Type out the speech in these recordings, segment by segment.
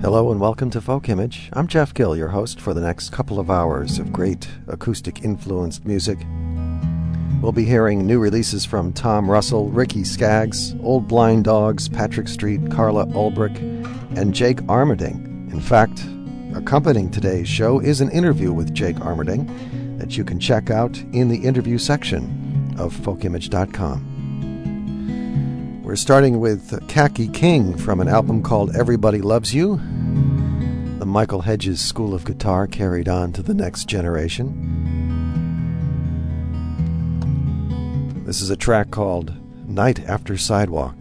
Hello and welcome to Folk Image. I'm Jeff Gill, your host for the next couple of hours of great acoustic-influenced music. We'll be hearing new releases from Tom Russell, Ricky Skaggs, Old Blind Dogs, Patrick Street, Carla Ulbrich, and Jake Armerding. In fact, accompanying today's show is an interview with Jake Armerding that you can check out in the interview section of folkimage.com. We're starting with Kaki King from an album called Everybody Loves You. The Michael Hedges School of Guitar carried on to the next generation. This is a track called Night After Sidewalk.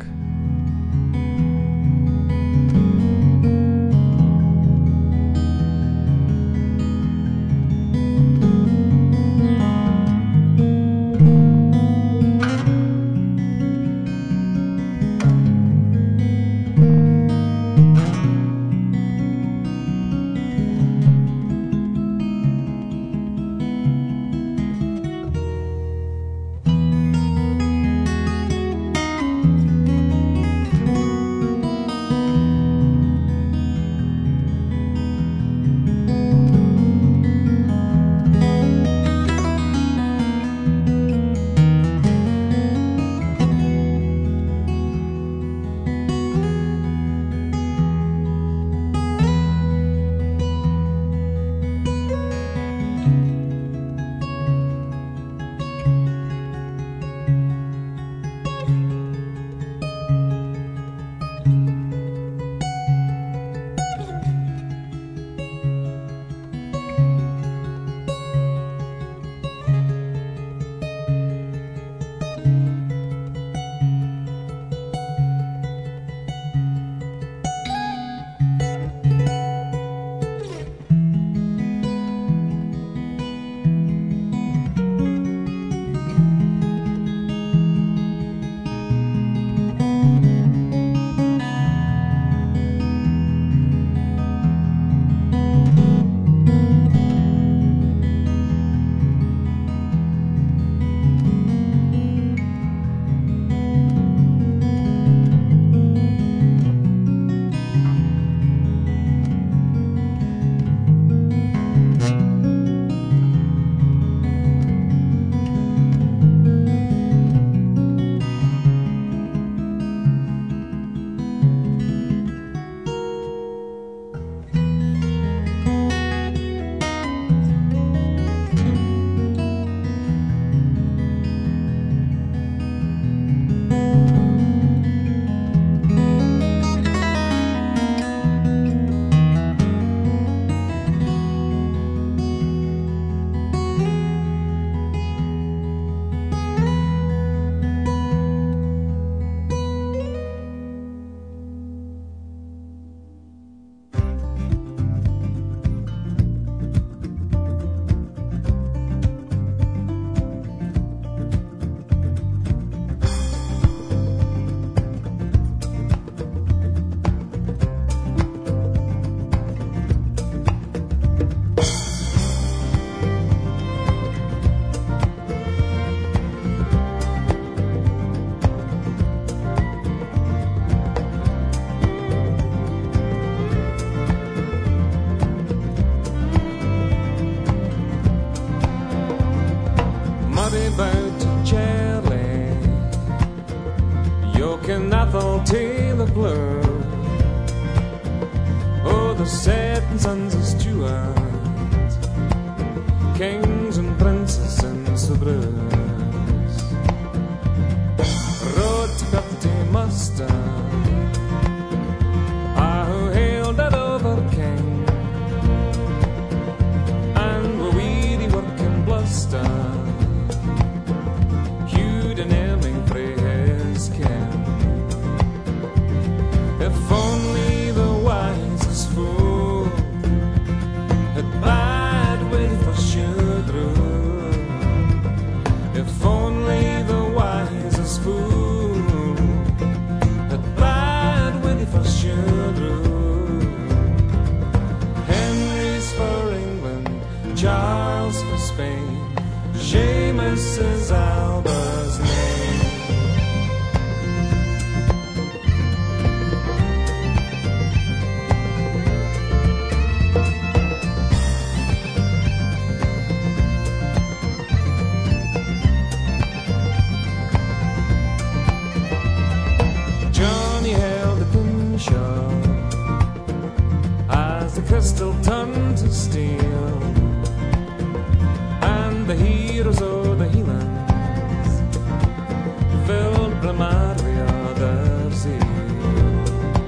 gun to steal, and the heroes of the Highlands filled Blamar with their zeal.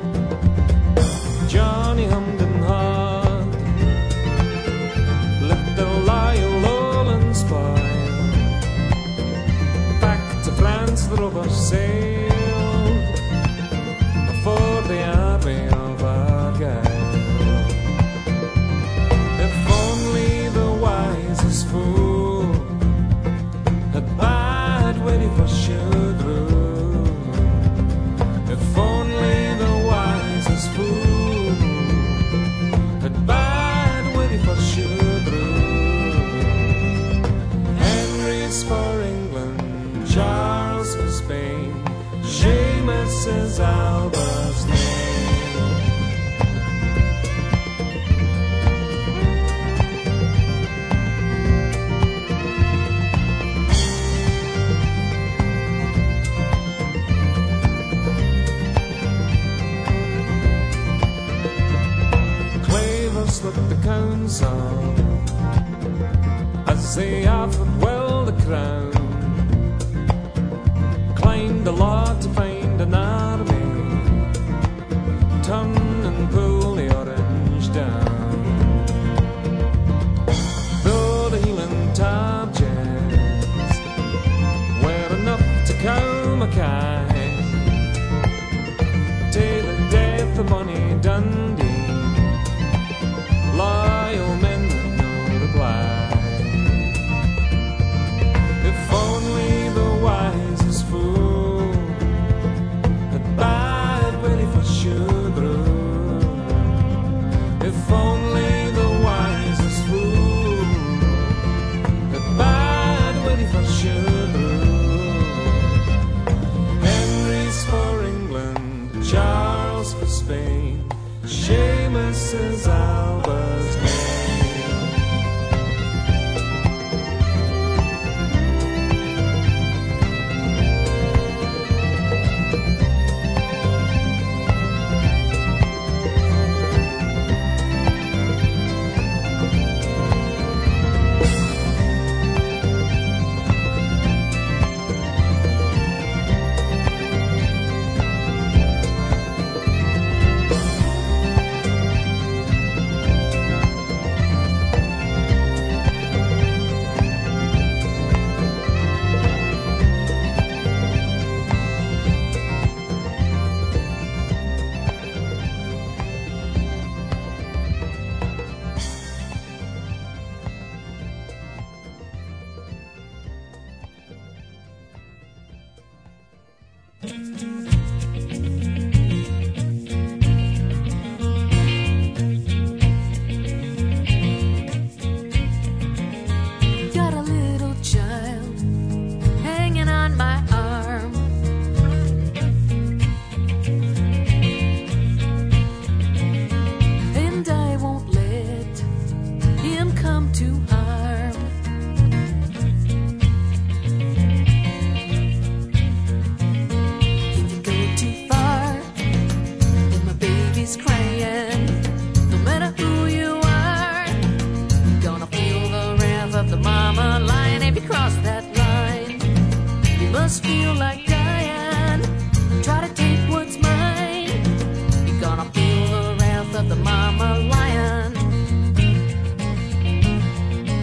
Johnny hummed and hawed, little Lyle Lowland spoil. Back to France the rovers sailed for the army of Argyle. If only the wisest fool had bad ready for Shudru. If only the wisest fool had bad ready for Shudru. Henry's for England, Charles for Spain, Seamus is Alba's name. Clavers looked the council as they offered well the crown. Climbed the log to find an army, turn and pull the orange down. Though the Hieland targets were enough to cow Mackay, till the death of Bonnie Dundee, loyal men with no reply. If only the wisest fool had bad ready for Shudru. If only the wisest fool had bad ready for Shudru. Henry's for England, Charles for Spain, Seamus is Alba's name. Got a little child hanging on my arm, and I won't let him come to harm. If you go too far and my baby's crying, no matter who you are, gonna feel the wrath of the mama lion. If you cross that line, you must feel like dying. Try to take what's mine, you're gonna feel the wrath of the mama lion.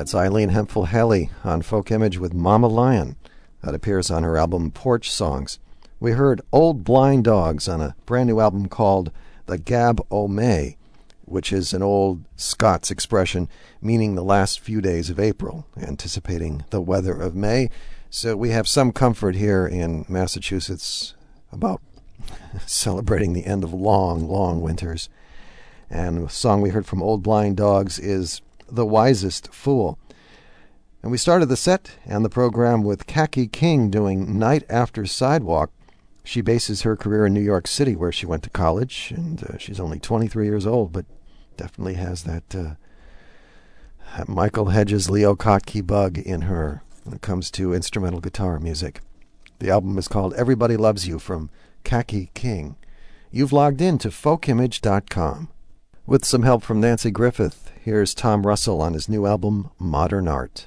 That's Eileen Hemphill Haley on Folk Image with Mama Lion. That appears on her album Porch Songs. We heard Old Blind Dogs on a brand new album called The Gab O' May, which is an old Scots expression meaning the last few days of April, anticipating the weather of May. So we have some comfort here in Massachusetts about celebrating the end of long, long winters. And the song we heard from Old Blind Dogs is The Wisest Fool. And we started the set and the program with Kaki King doing Night After Sidewalk. She bases her career in New York City, where she went to college, and she's only 23 years old, but definitely has that Michael Hedges, Leo Kottke bug in her when it comes to instrumental guitar music. The album is called Everybody Loves You from Kaki King. You've logged in to folkimage.com. With some help from Nancy Griffith, here's Tom Russell on his new album, Modern Art.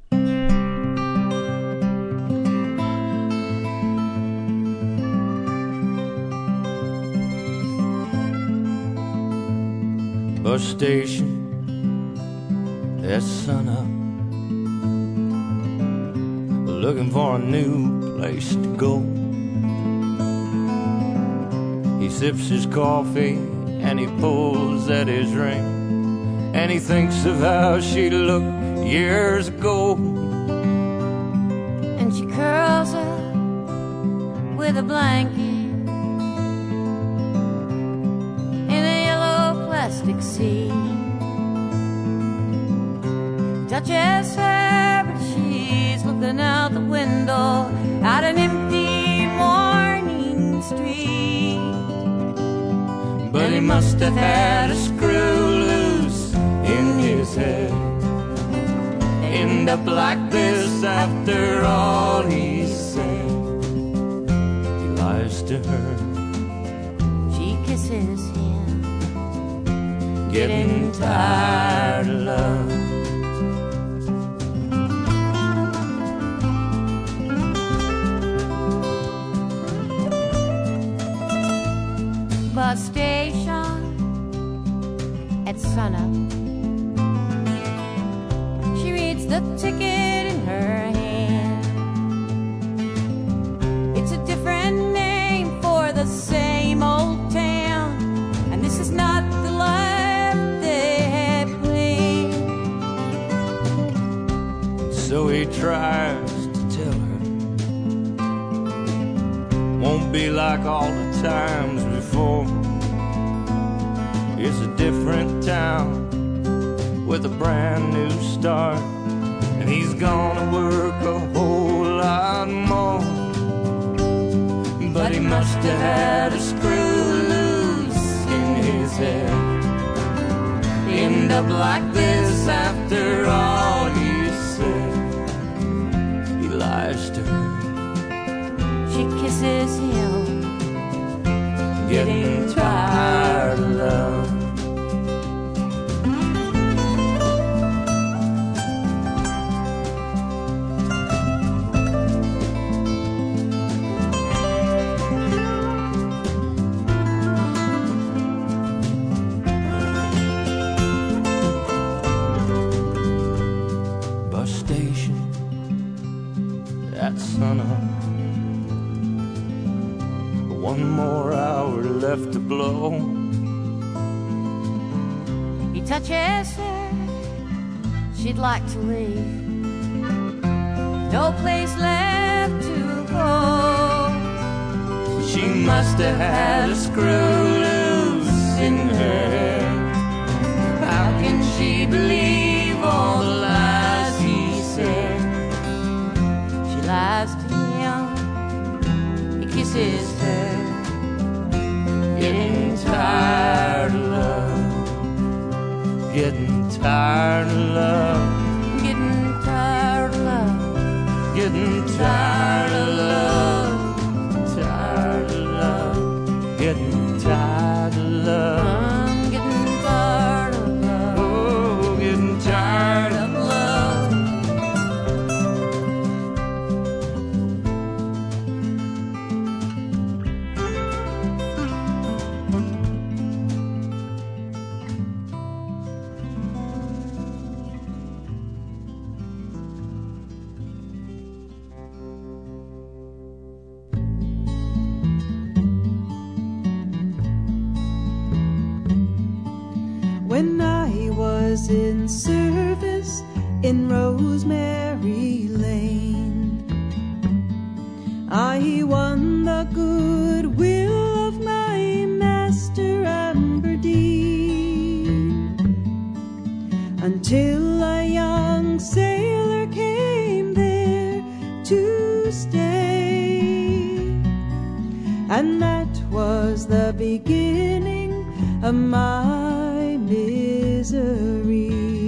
Bus station at sunup, looking for a new place to go. He sips his coffee and he pulls at his ring, and he thinks of how she looked years ago. And she curls up with a blanket plastic sea. Touches her, but she's looking out the window at an empty morning street. But he must have had a screw loose in his head. End up like this after all he said. He lies to her, she kisses him, getting tired of love. Bus station at sunup, she reads the ticket in her hand. It's a different name for the same old town, and this is not the life so he tries to tell her, won't be like all the times before. It's a different town with a brand new start, and he's gonna work a whole lot more. But he must have had a screw loose in his head. End up like this after all he said. Lies to her, she kisses him, getting tired of love. Bus station at sunup, one more hour left to blow. He touches her, she'd like to leave, no place left to go. She must have had a screw loose in her head. How can she believe all the lies he said? Lies to him, he kisses her, getting tired of love, getting tired of love, getting tired of love, getting tired of love, tired of love, getting tired of love. I'm getting tired of love, oh, getting tired of love. was in service in Rosemary Lane, I won the goodwill of my master Aberdeen, until a young sailor came there to stay, and that was the beginning of my misery.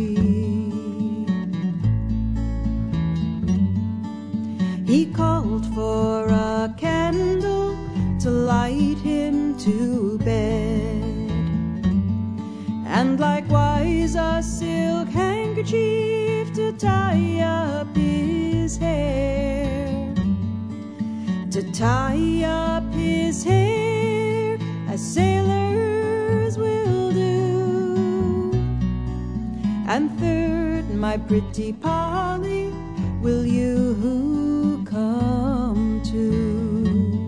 He called for a candle to light him to bed, and likewise a silk handkerchief to tie up his hair. To tie up his hair as sailors will do. And third, my pretty Polly, will you come too?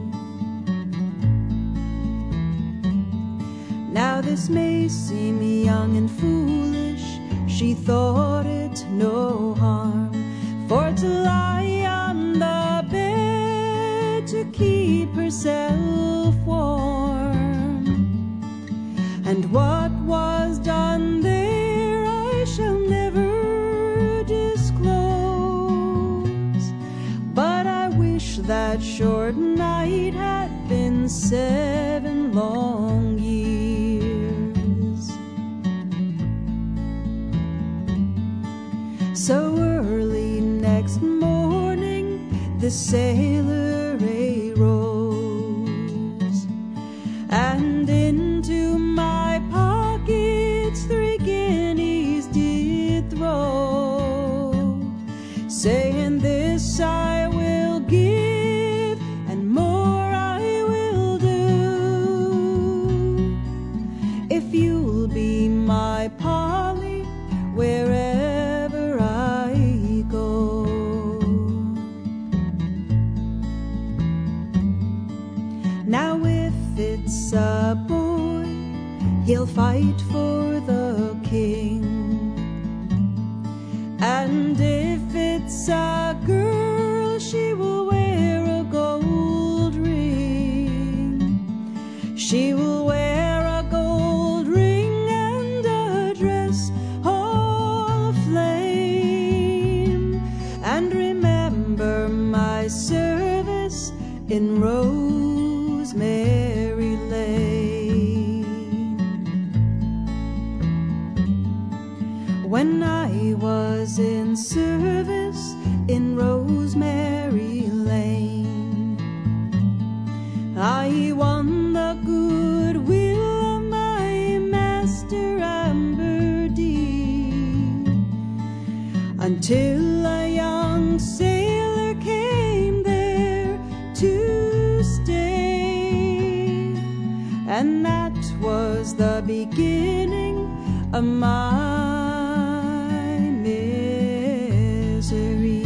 Now this may seem young and foolish, she thought it no harm, for to lie on the bed to keep herself warm. And what was done there I shall never disclose, but I wish that short night had been 7 long years. So early next morning the sailor arose, and into my pockets 3 guineas did throw, saying, this I will give, and more I will do, if you'll be my Polly wherever I go. Now if it's a boy, he'll fight for the king, and if it's a girl, she will wear a gold ring. She will wear a gold ring and a dress all aflame, and remember my service in Rosemary Lane. When I was in service in Rosemary Lane, I won the goodwill of my master Aberdeen, until a young sailor came there to stay, and that was the beginning of my misery.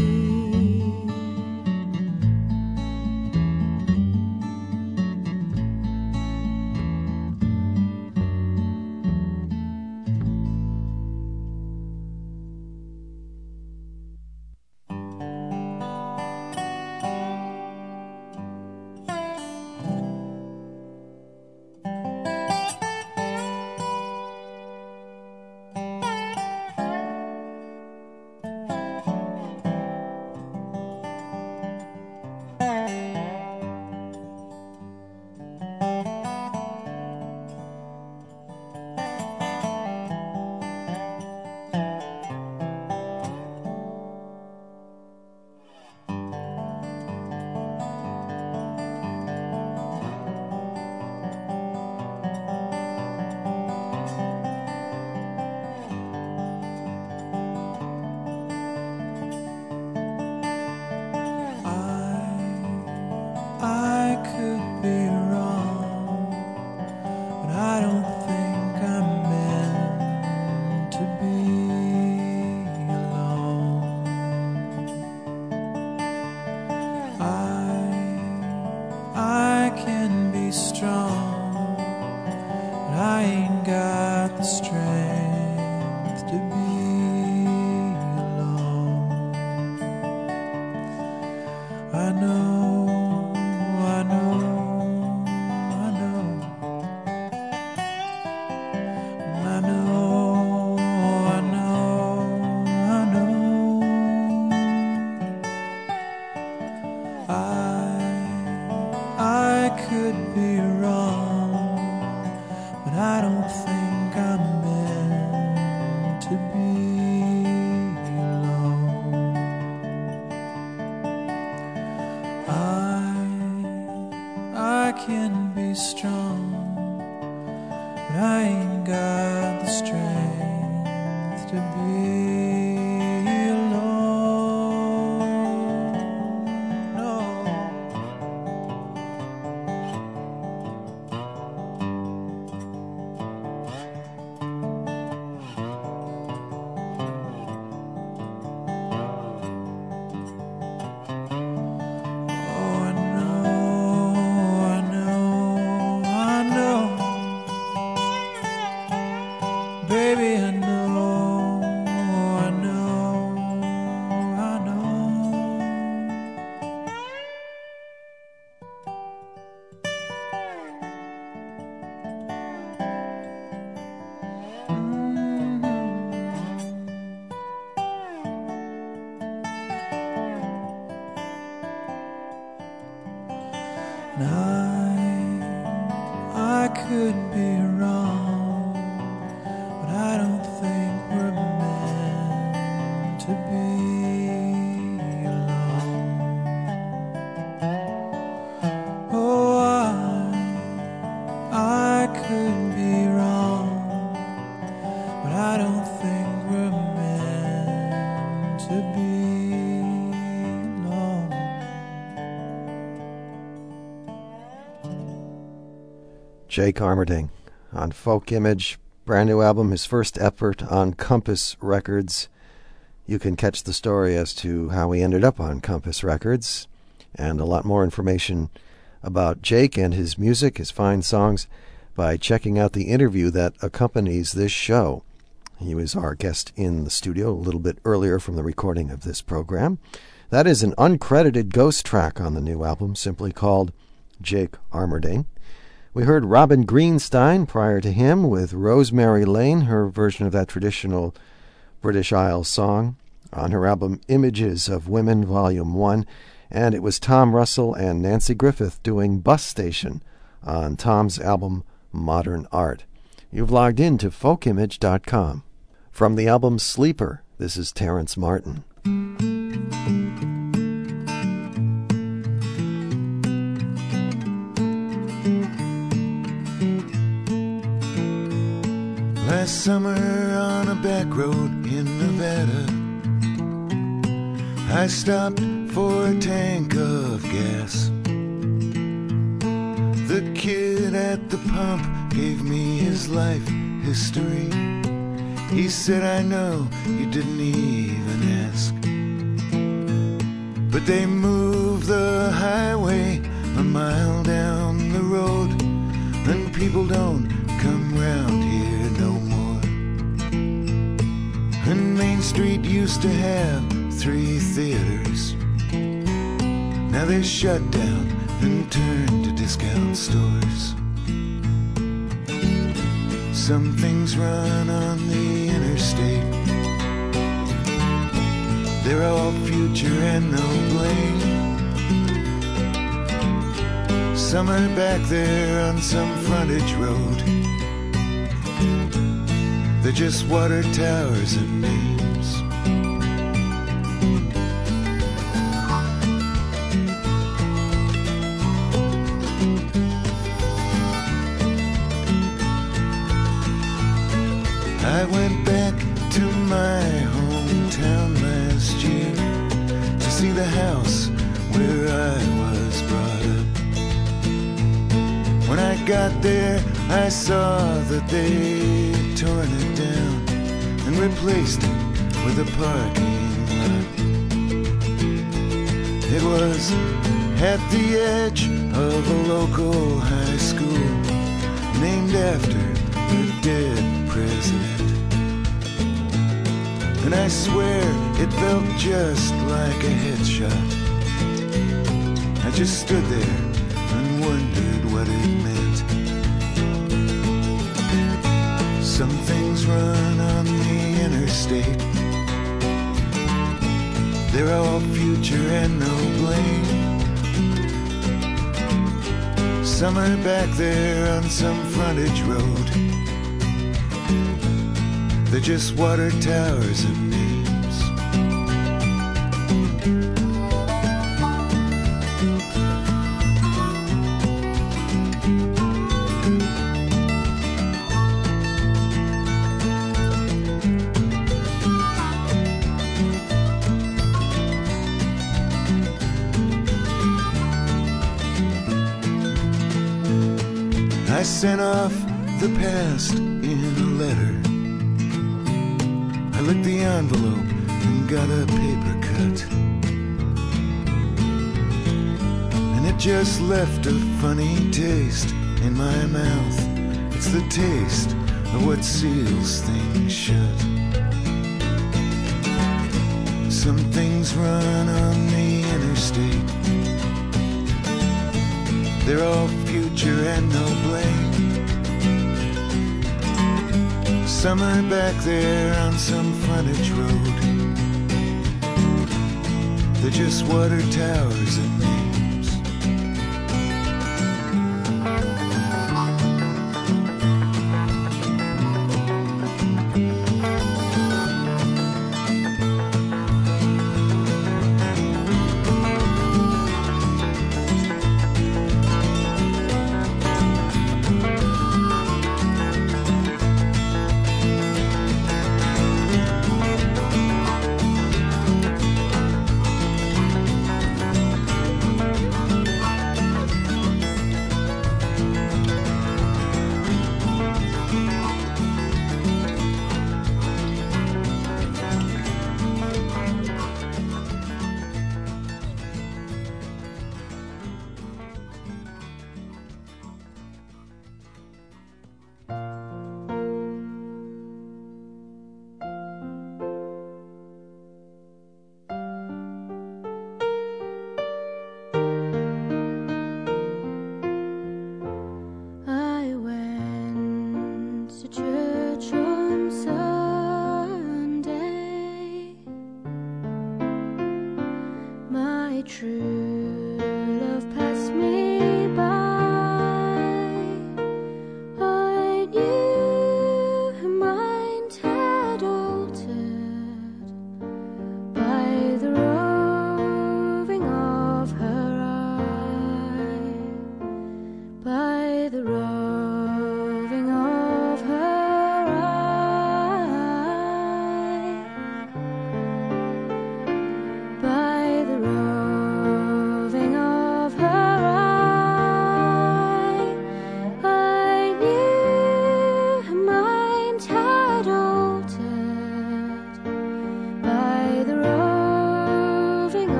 I could be wrong, but I don't think I'm meant to be alone. I can be strong, but I ain't got the strength to be I could be wrong, but I don't think we're meant to be alone. Oh, I could be wrong, but I don't think we're meant to be. Jake Armerding on Folk Image, brand new album, his first effort on Compass Records. You can catch the story as to how he ended up on Compass Records and a lot more information about Jake and his music, his fine songs, by checking out the interview that accompanies this show. He was our guest in the studio a little bit earlier from the recording of this program. That is an uncredited ghost track on the new album, simply called Jake Armerding. We heard Robin Greenstein prior to him with Rosemary Lane, her version of that traditional British Isles song, on her album Images of Women, Volume 1. And it was Tom Russell and Nancy Griffith doing Bus Station on Tom's album Modern Art. You've logged in to folkimage.com. From the album Sleeper, this is Terrence Martin. Last summer on a back road in Nevada, I stopped for a tank of gas. The kid at the pump gave me his life history. He said, I know you didn't even ask, but they moved the highway a mile down the road, and people don't come round here no more. And Main Street used to have 3 theaters. Now they're shut down and turned to discount stores. Some things run on the interstate. They're all future and no blame. Some are back there on some frontage road. They're just water towers and names. I went back to my hometown last year to see the house where I was brought up. When I got there, I saw that they'd torn it down and replaced it with a parking lot. It was at the edge of a local high school named after the dead president. And I swear it felt just like a headshot. I just stood there and wondered what it meant. Some things run on the interstate. They're all future and no blame. Summer back there on some frontage road. They're just water towers and names. I sent off the past in a letter. I licked the envelope and got a paper cut. And it just left a funny taste in my mouth. It's the taste of what seals things shut. Some things run on the interstate. They're all future and no blame. Summer back there on some frontage road. They're just water towers and names.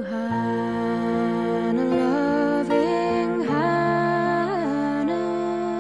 Hannah, loving Hannah.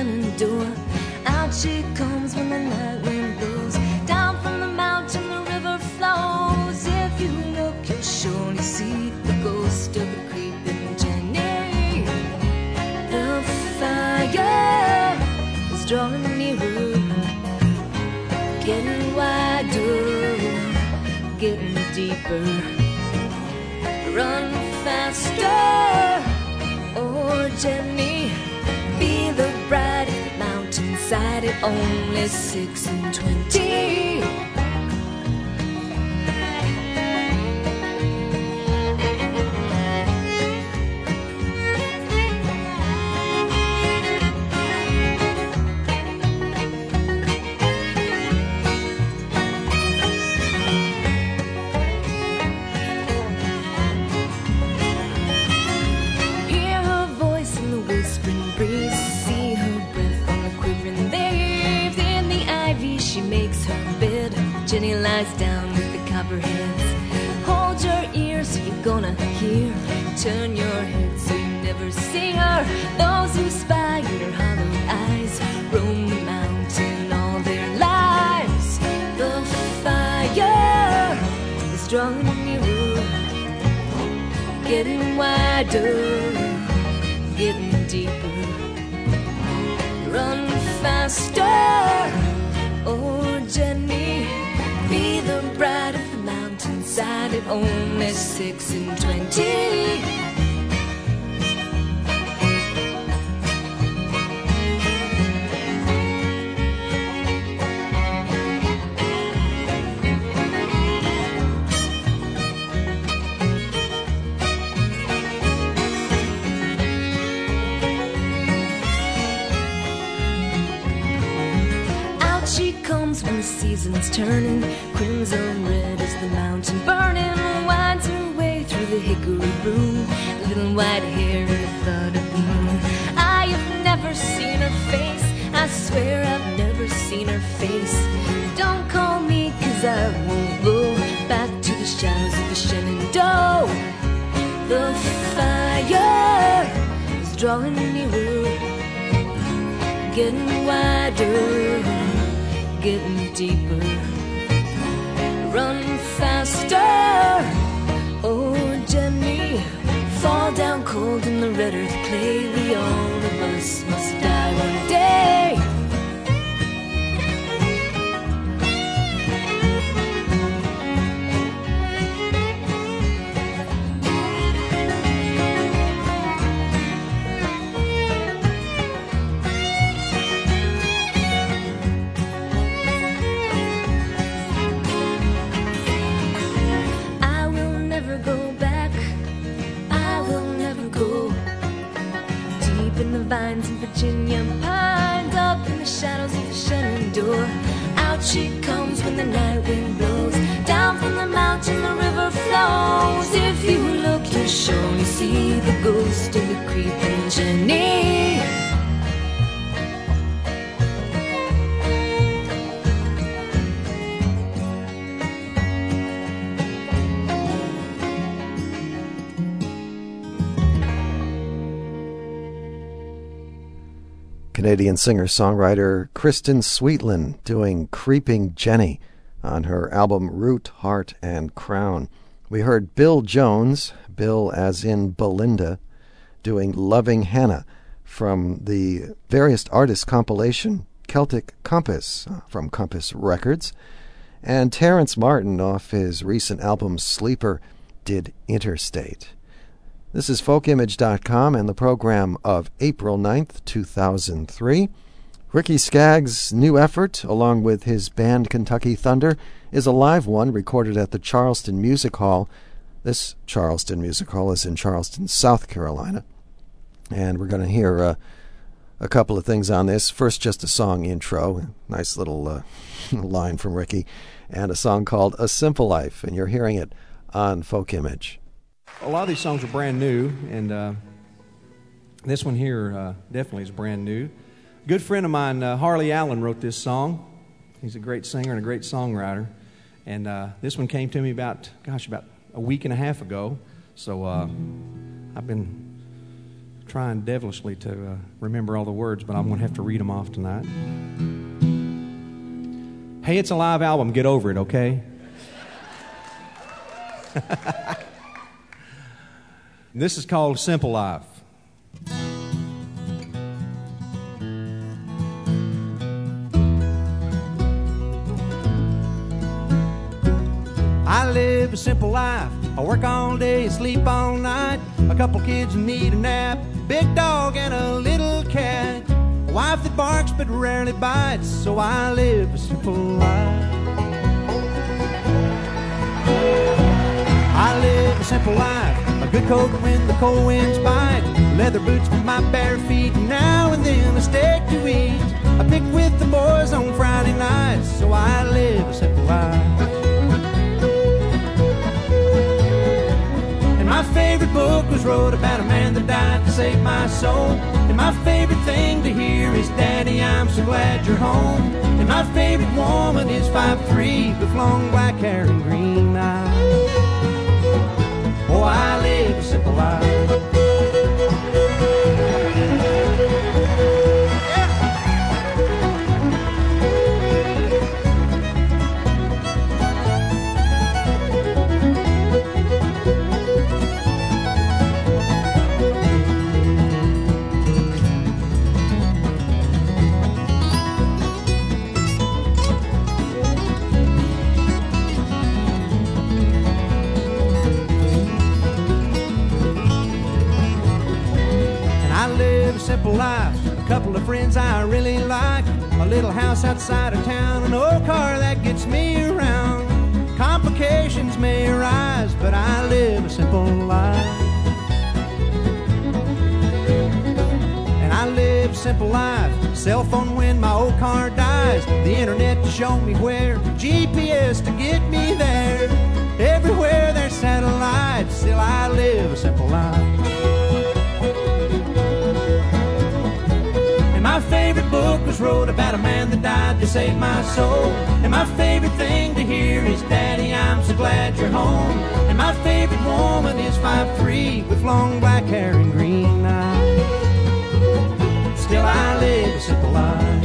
Shenandoah. Out she comes when the night wind blows. Down from the mountain the river flows. If you look, you'll surely see the ghost of the creeping Jenny. The fire is drawing nearer, getting wider, getting deeper. Run faster, oh Jenny, be the bride of the mountainside at only 6 and 20. Jenny lies down with the copperheads. Hold your ears so you're gonna hear. Turn your head so you never see her. Those who spy in her hollow eyes roam the mountain all their lives. The fire is drawing nearer, getting wider, getting deeper. Run faster, oh Jenny, be the bride of the mountainside at only 6 and 20. When the season's turning, crimson red is the mountain burning, winds her way through the hickory broom, little white hair in the flood of the moon. I have never seen her face, I swear I've never seen her face. Don't call me 'cause I won't go back to the shadows of the Shenandoah. The fire is drawing nearer, getting wider, getting deeper. Run faster, oh Jenny, fall down cold in the red earth clay. We all of us must die one day. Vines in Virginia pines, up in the shadows of the Shenandoah. Out she comes when the night wind blows. Down from the mountain the river flows. If you look, you'll surely see the ghost of the creeping Jenny. Canadian singer-songwriter Kristen Sweetland doing Creeping Jenny on her album Root, Heart, and Crown. We heard Bill Jones, Bill as in Belinda, doing Loving Hannah from the Various Artists compilation Celtic Compass from Compass Records. And Terrence Martin off his recent album Sleeper did Interstate. This is folkimage.com and the program of April 9th, 2003. Ricky Skaggs' new effort, along with his band Kentucky Thunder, is a live one recorded at the Charleston Music Hall. This Charleston Music Hall is in Charleston, South Carolina. And we're going to hear a couple of things on this. First, just a song intro, nice little line from Ricky, and a song called A Simple Life, and you're hearing it on Folk Image. A lot of these songs are brand new, and this one here definitely is brand new. A good friend of mine, Harley Allen, wrote this song. He's a great singer and a great songwriter. And this one came to me about a week and a half ago. So I've been trying devilishly to remember all the words, but I'm going to have to read them off tonight. Hey, it's a live album. Get over it, okay? This is called Simple Life. I live a simple life. I work all day and sleep all night. A couple kids need a nap. Big dog and a little cat. A wife that barks but rarely bites. So I live a simple life. I live a simple life. A good coat when the cold winds bite. Leather boots for my bare feet. Now and then a steak to eat. I pick with the boys on Friday nights. So I live a simple life. My favorite book was wrote about a man that died to save my soul. And my favorite thing to hear is, Daddy, I'm so glad you're home. And my favorite woman is 5'3" with long black hair and green eyes. Oh, I live a simple life. Simple life, a couple of friends I really like, a little house outside of town, an old car that gets me around. Complications may arise, but I live a simple life. And I live a simple life. Cell phone when my old car dies, the internet to show me where, GPS to get me there. Everywhere there's satellites, still I live a simple life. My favorite book was wrote about a man that died to save my soul. And my favorite thing to hear is, Daddy, I'm so glad you're home. And my favorite woman is 5'3" with long black hair and green eyes. Still I live a simple life.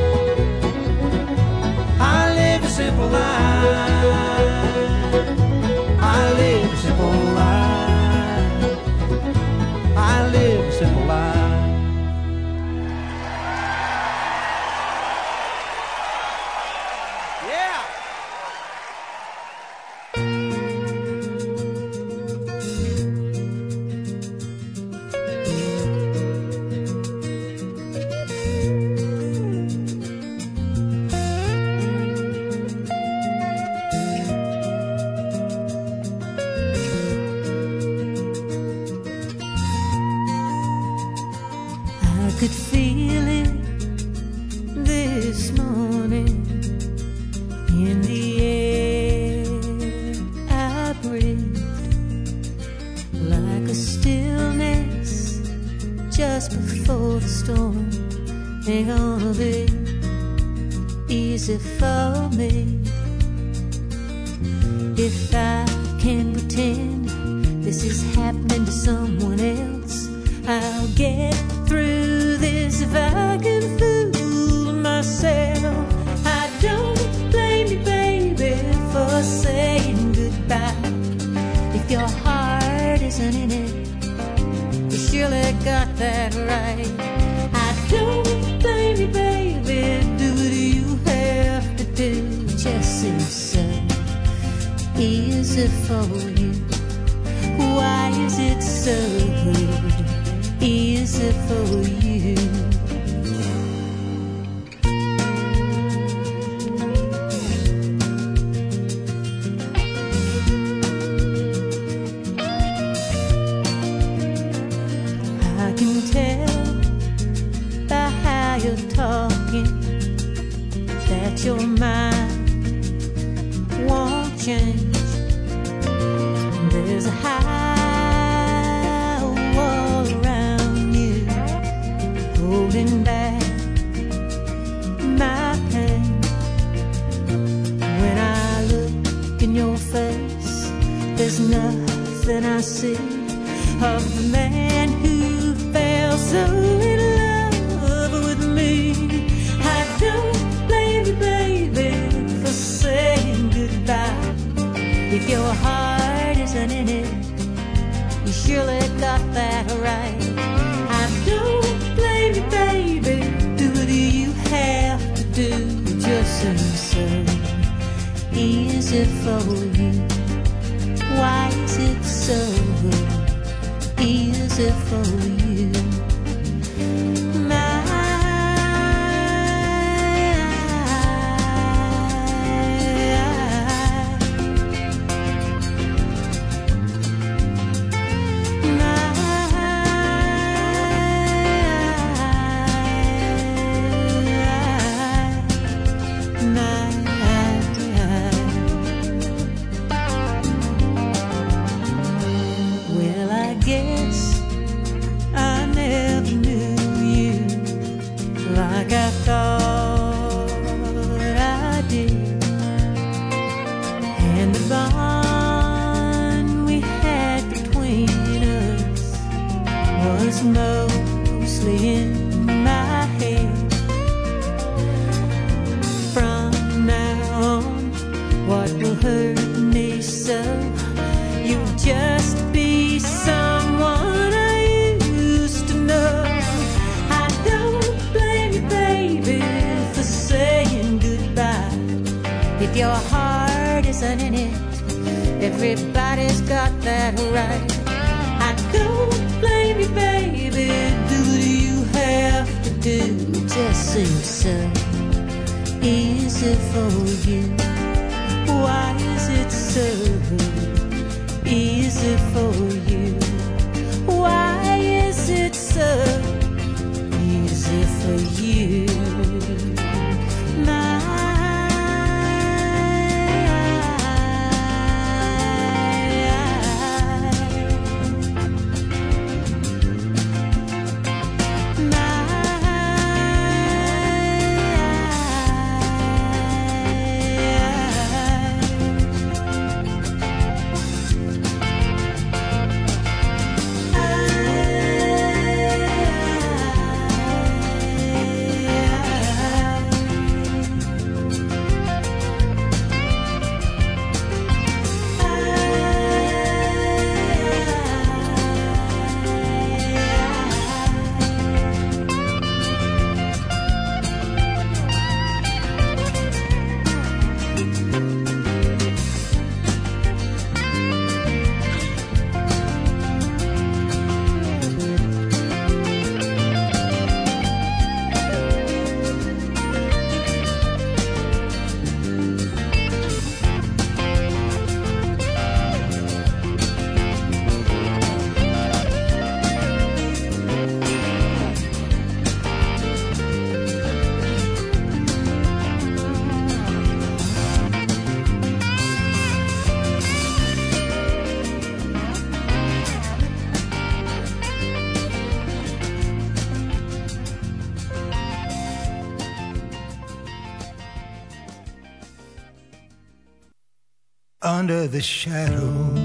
I live a simple life. I live a simple life. I live a simple life. Could feel it this morning in the air I breathed, like a stillness just before the storm. Ain't gonna be easy for me if I can pretend this is happening to someone else. I'll get through this if I can fool myself. I don't blame you, baby, for saying goodbye. If your heart isn't in it, you surely got that right. I don't blame you, baby, do what you have to do. It just seems so easy for you. Why is it so easy for you? I can tell by how you're talking that your mind won't change. There's a high wall around you, holding back my pain. When I look in your face, there's nothing I see of the man who fell so in love with me. I don't blame you, baby, for saying goodbye. If your heart isn't in it, you surely got that right. I don't blame you, baby. Do what you have to do. Just so easy for you. Why is it so easy for you? Mostly in my head. From now on, what will hurt me so? You'll just be someone I used to know. I don't blame you, baby, for saying goodbye. If your heart isn't in it, everybody's got that right. I don't blame you, baby. Do what you have to do. It just seems so easy for you. Why is it so easy for you? Why is it so easy for you? Under the shadows,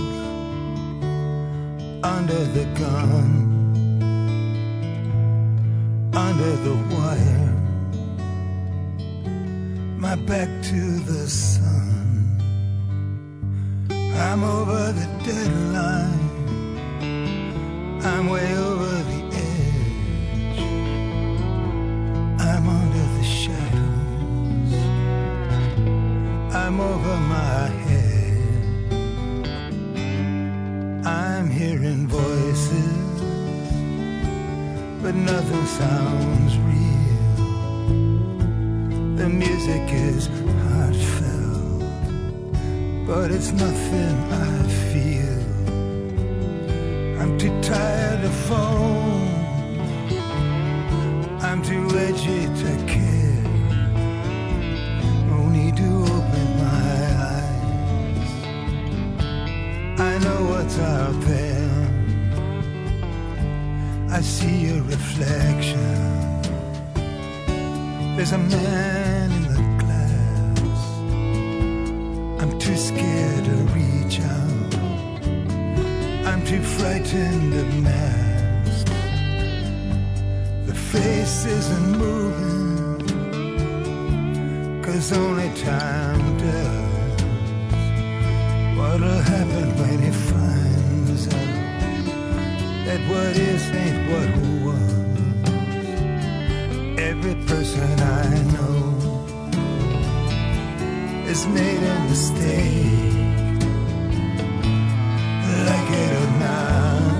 under the gun, under the wire, my back to the sun. I'm over the deadline, I'm way over the edge. I'm under the shadows, I'm over my head. I'm hearing voices, but nothing sounds real. The music is heartfelt, but it's nothing I feel. I'm too tired to phone, I'm too edgy to care. No need to open my eyes, I know what's out there. I see your reflection, there's a man in the glass. I'm too scared to reach out, I'm too frightened of masks. face isn't moving, 'cause only time does. What'll happen when he finds out that what is ain't what was? Every person I know has made a mistake, like it or not.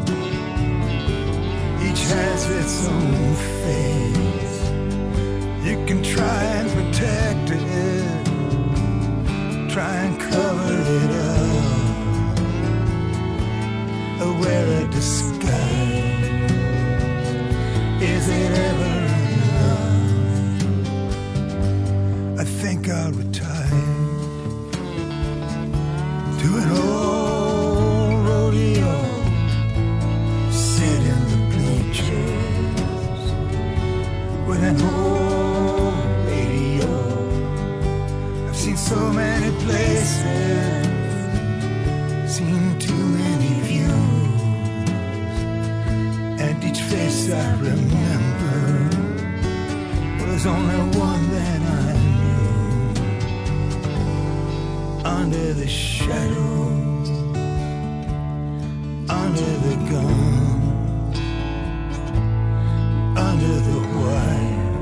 Each has its own fate. You can try and protect it, try and cover it up, or wear a disguise. Is it ever enough? I think I'll retire to an old rodeo, sit in the bleachers with an old radio. I've seen so many places, seen too many views, and each face I remember was only one that I knew. Under the shadows, under the gun, under the wire,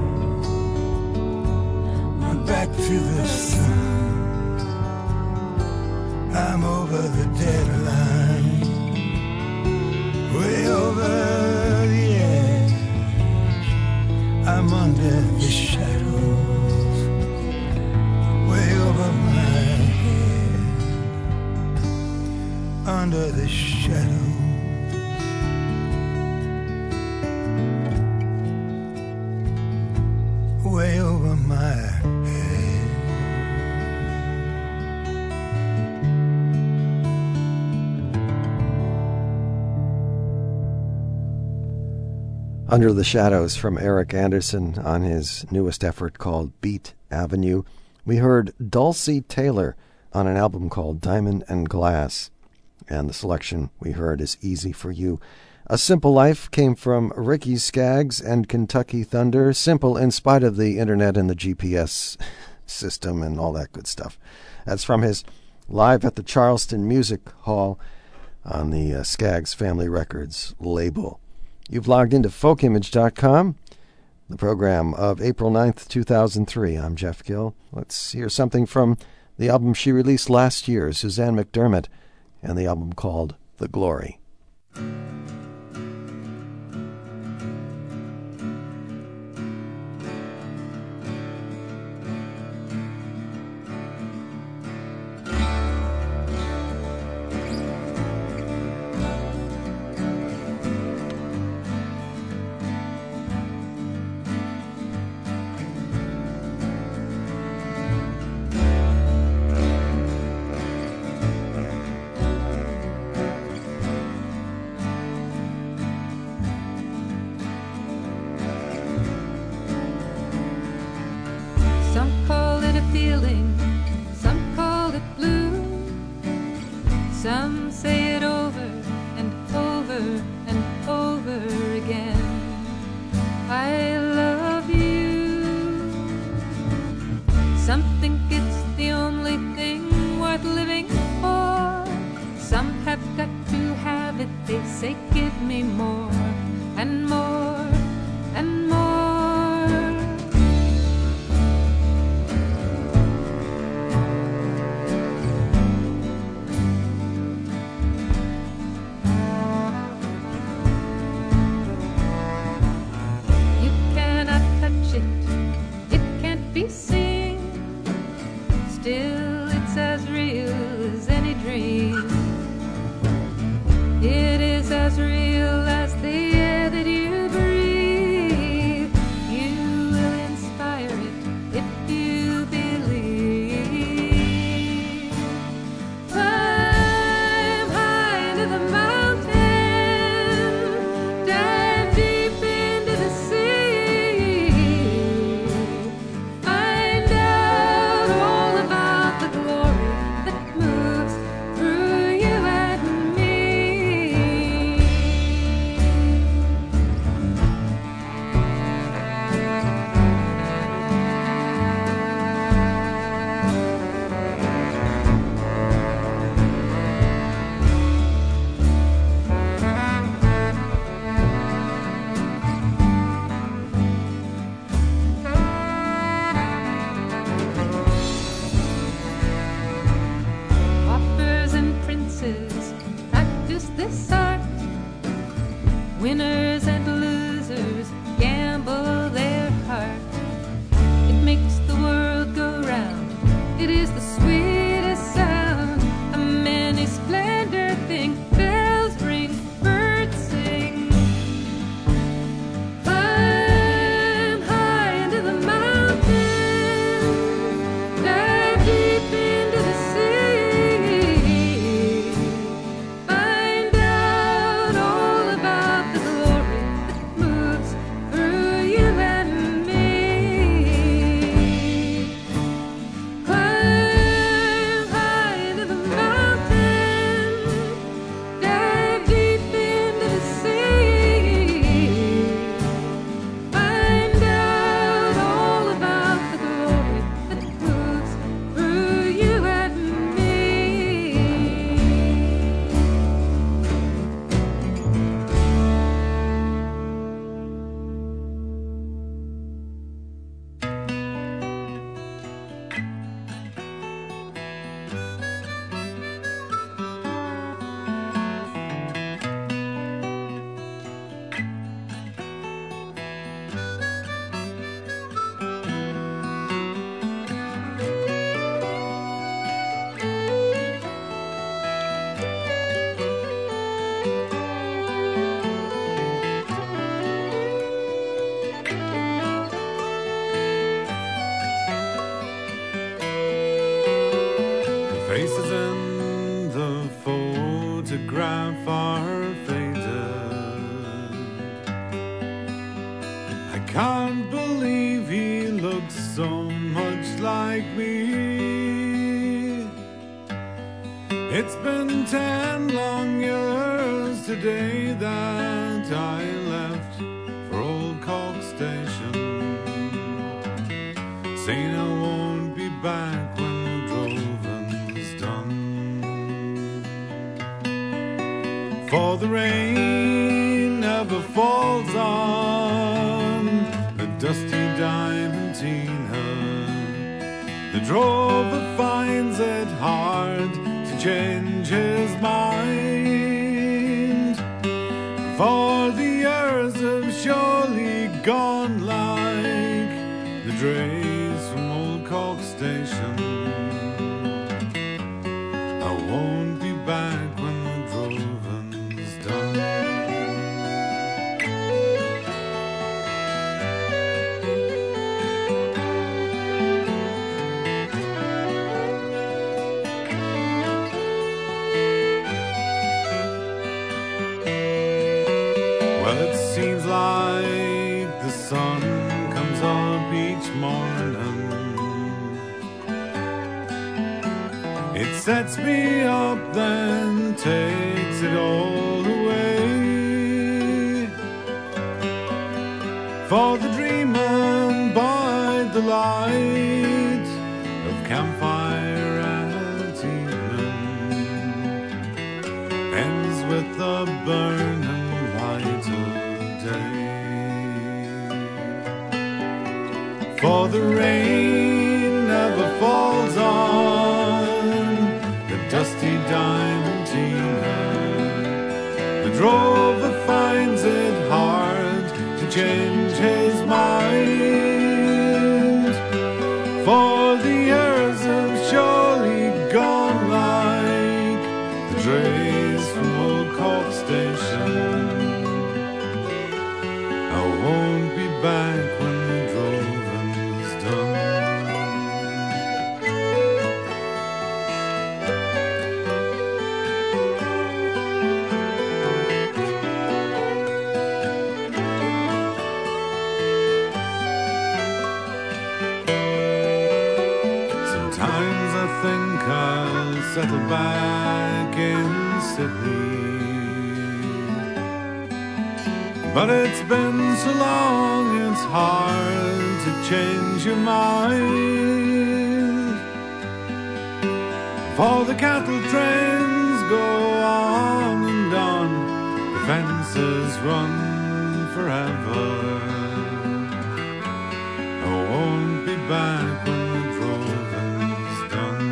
my back to the sun. I'm over the deadline, way over the edge. I'm under the shadows, way over my head. Under the shadows, way over my head. Under the Shadows from Eric Anderson on his newest effort called Beat Avenue. We heard Dulcie Taylor on an album called Diamond and Glass, and the selection we heard is Easy for You. A Simple Life came from Ricky Skaggs and Kentucky Thunder. Simple in spite of the internet and the GPS system and all that good stuff. That's from his Live at the Charleston Music Hall on the Skaggs Family Records label. You've logged into folkimage.com, the program of April 9th, 2003. I'm Jeff Gill. Let's hear something from the album she released last year, Suzanne McDermott, and the album called The Glory. Some say it over and over and over again. I love you. Some think it's the only thing worth living for. Some have got to have it. They say give me more and more and more. Faces in the photograph are faded. I can't believe he looks so much like me. It's been 10 long years today that I left for Old Cork Station, saying I won't be back when the droving's done. For the rain never falls on the dusty Diamantina. The drover finds it hard to change his mind, for the years have surely gone like the drays from Old Cork Station. I won't be back when the droving's done. Well, it seems like the sun comes up each morning. It sets me up, then takes it all away. For the dreaming by the light of campfire at evening ends with the burning light of day. For the rain never falls on the dusty Diamantina. The drover finds it hard to change his mind, for the years have surely gone like the drays from Old Cork Station. I won't be back when the droving's done. Sometimes I think I'll settle back in Sydney, but it's been so long it's hard to change your mind. For the cattle trains go on and on, the fences run forever. I won't be back when the droving's done.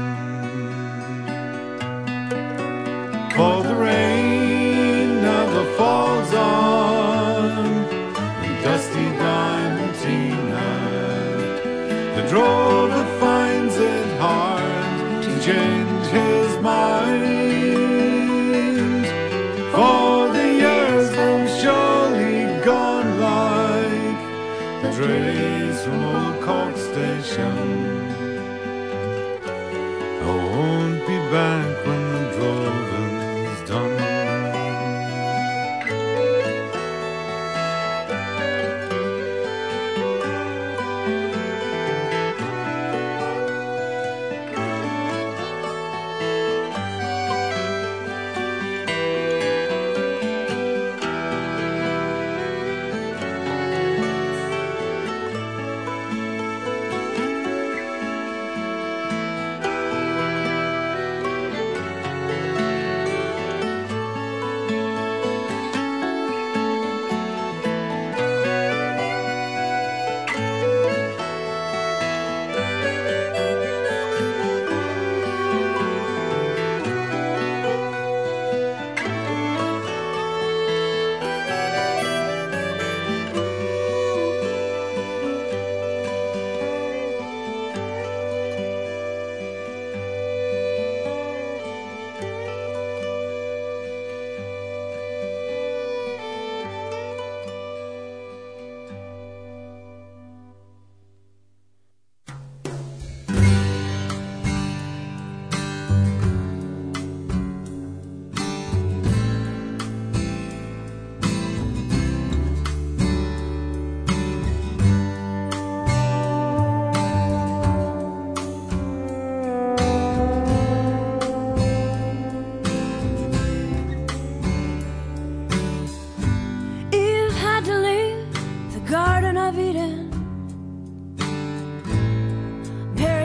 For the rain never falls on the dusty Diamantina. The drover finds it hard to change his mind, for the years have surely gone like the drays from Old Cork Station. I won't be back when the droving's done.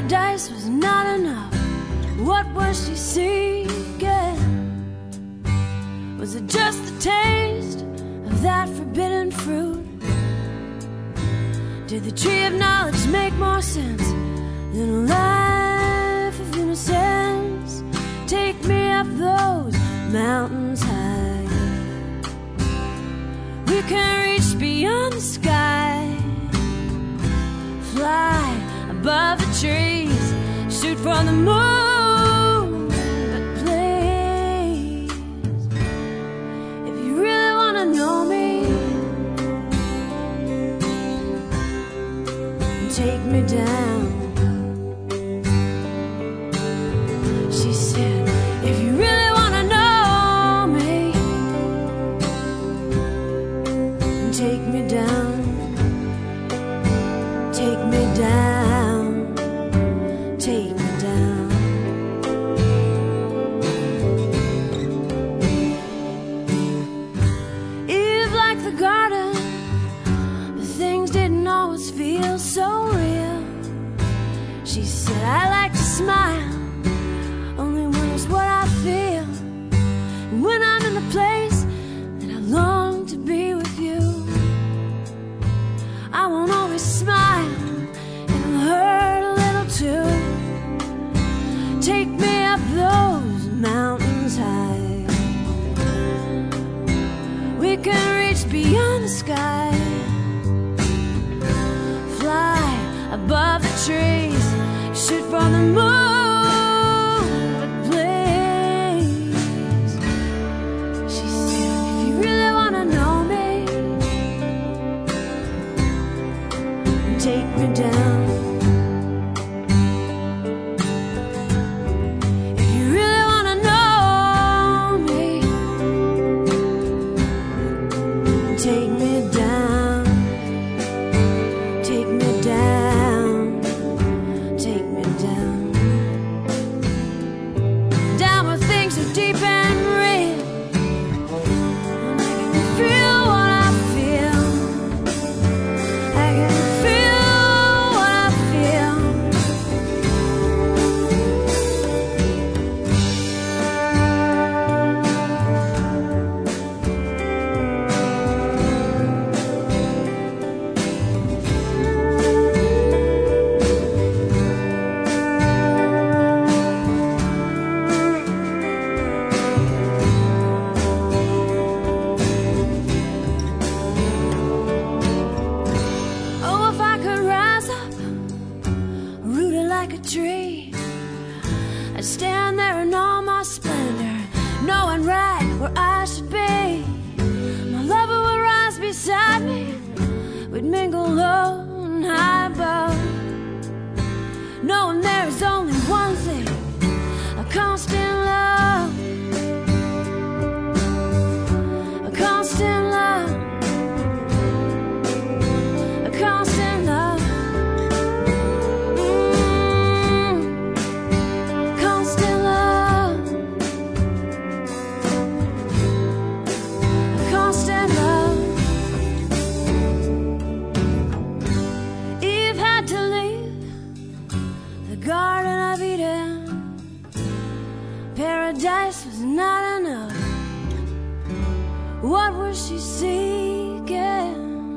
Paradise was not enough. What was she seeking? Was it just the taste of that forbidden fruit? Did the tree of knowledge make more sense than a life of innocence? Take me up those mountains high. We can reach beyond the sky, fly above the trees, shoot for the moon. But please, if you really want to know me, take me down. She said, if you really want to know me, take me down. Take me down. Take me down. Eve liked the garden, but things didn't always feel so real. She said, I like to smile only when it's what I feel, and when I'm in the place that I long to be with you. I won't always smile, it'll hurt a little too. Take me up those mountains high. We can reach beyond the sky, fly above the trees, shoot for the moon. But please, she said, if you really want to know me, take me down. If you really want to know me, take me down. Take me down. Take me down. Down where things are deep and real, and I can feel what I feel. I can feel what I feel. Oh, if I could rise up, rooted like a tree, I'd stand there in all my splendor, knowing right where I should be. My lover would rise beside me, we'd mingle low and high above, knowing there is only one thing, a constant love. A constant love. A constant love. Constant love. A constant love. Eve had to leave the Garden of Eden. Paradise was not enough. What was she seeking?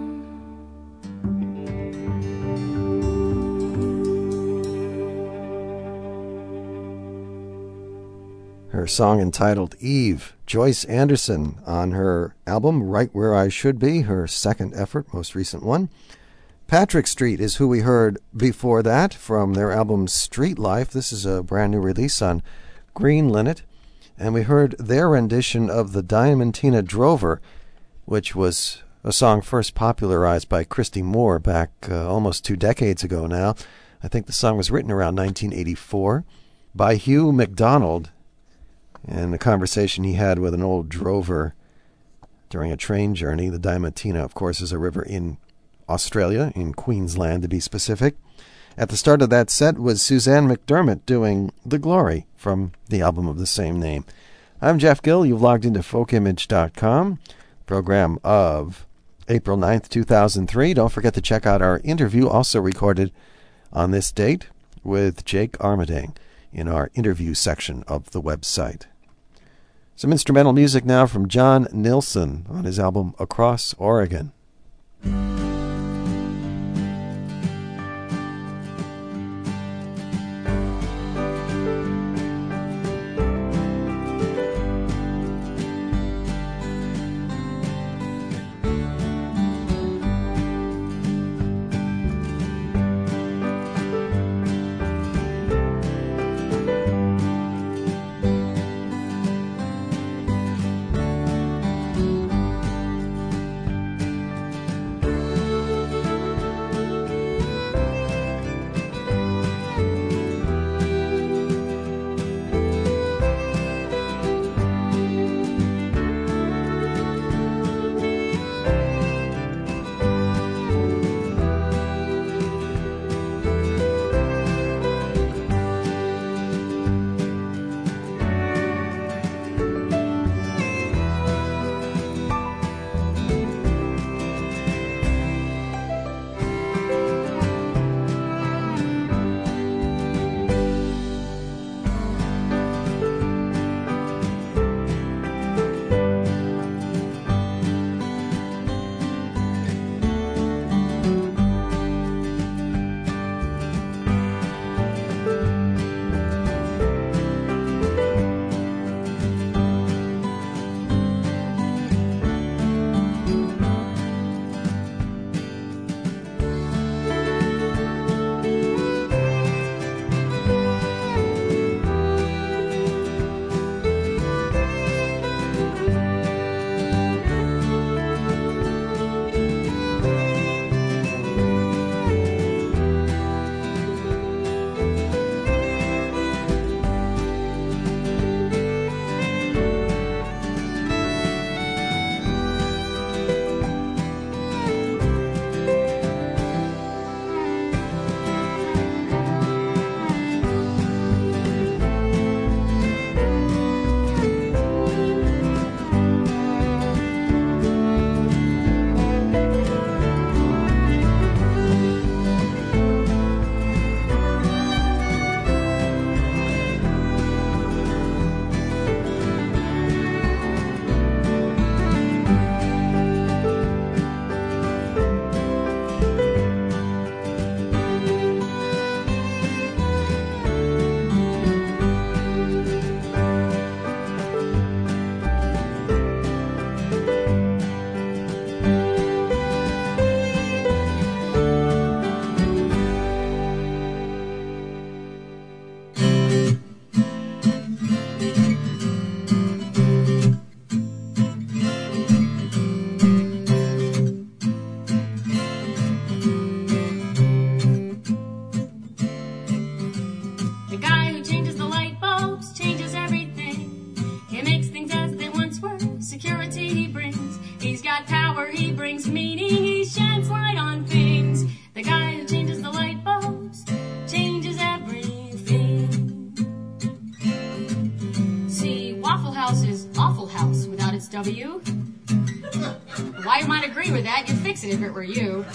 Her song entitled Eve, Joyce Anderson, on her album Right Where I Should Be, her second effort, most recent one. Patrick Street is who we heard before that from their album Street Life. This is a brand new release on Green Linnet. And we heard their rendition of the Diamantina Drover, which was a song first popularized by Christy Moore back almost 2 decades ago now. I think the song was written around 1984 by Hugh MacDonald, and the conversation he had with an old drover during a train journey. The Diamantina, of course, is a river in Australia, in Queensland to be specific. At the start of that set was Suzanne McDermott doing The Glory from the album of the same name. I'm Jeff Gill. You've logged into folkimage.com, program of April 9th, 2003. Don't forget to check out our interview, also recorded on this date, with Jake Armidang in our interview section of the website. Some instrumental music now from John Nilsson on his album Across Oregon. W. Why you might agree with that, you'd fix it if it were you.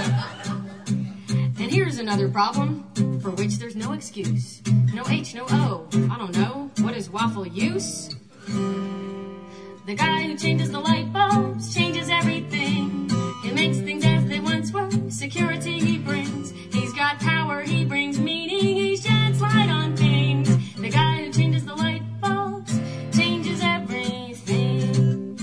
And here's another problem for which there's no excuse. No H, no O. I don't know. What is waffle use? The guy who changes the light bulbs changes everything. He makes things as they once were. Security he brings. He's got power, he brings meaning. He sheds light on things. The guy who changes the light bulbs changes everything.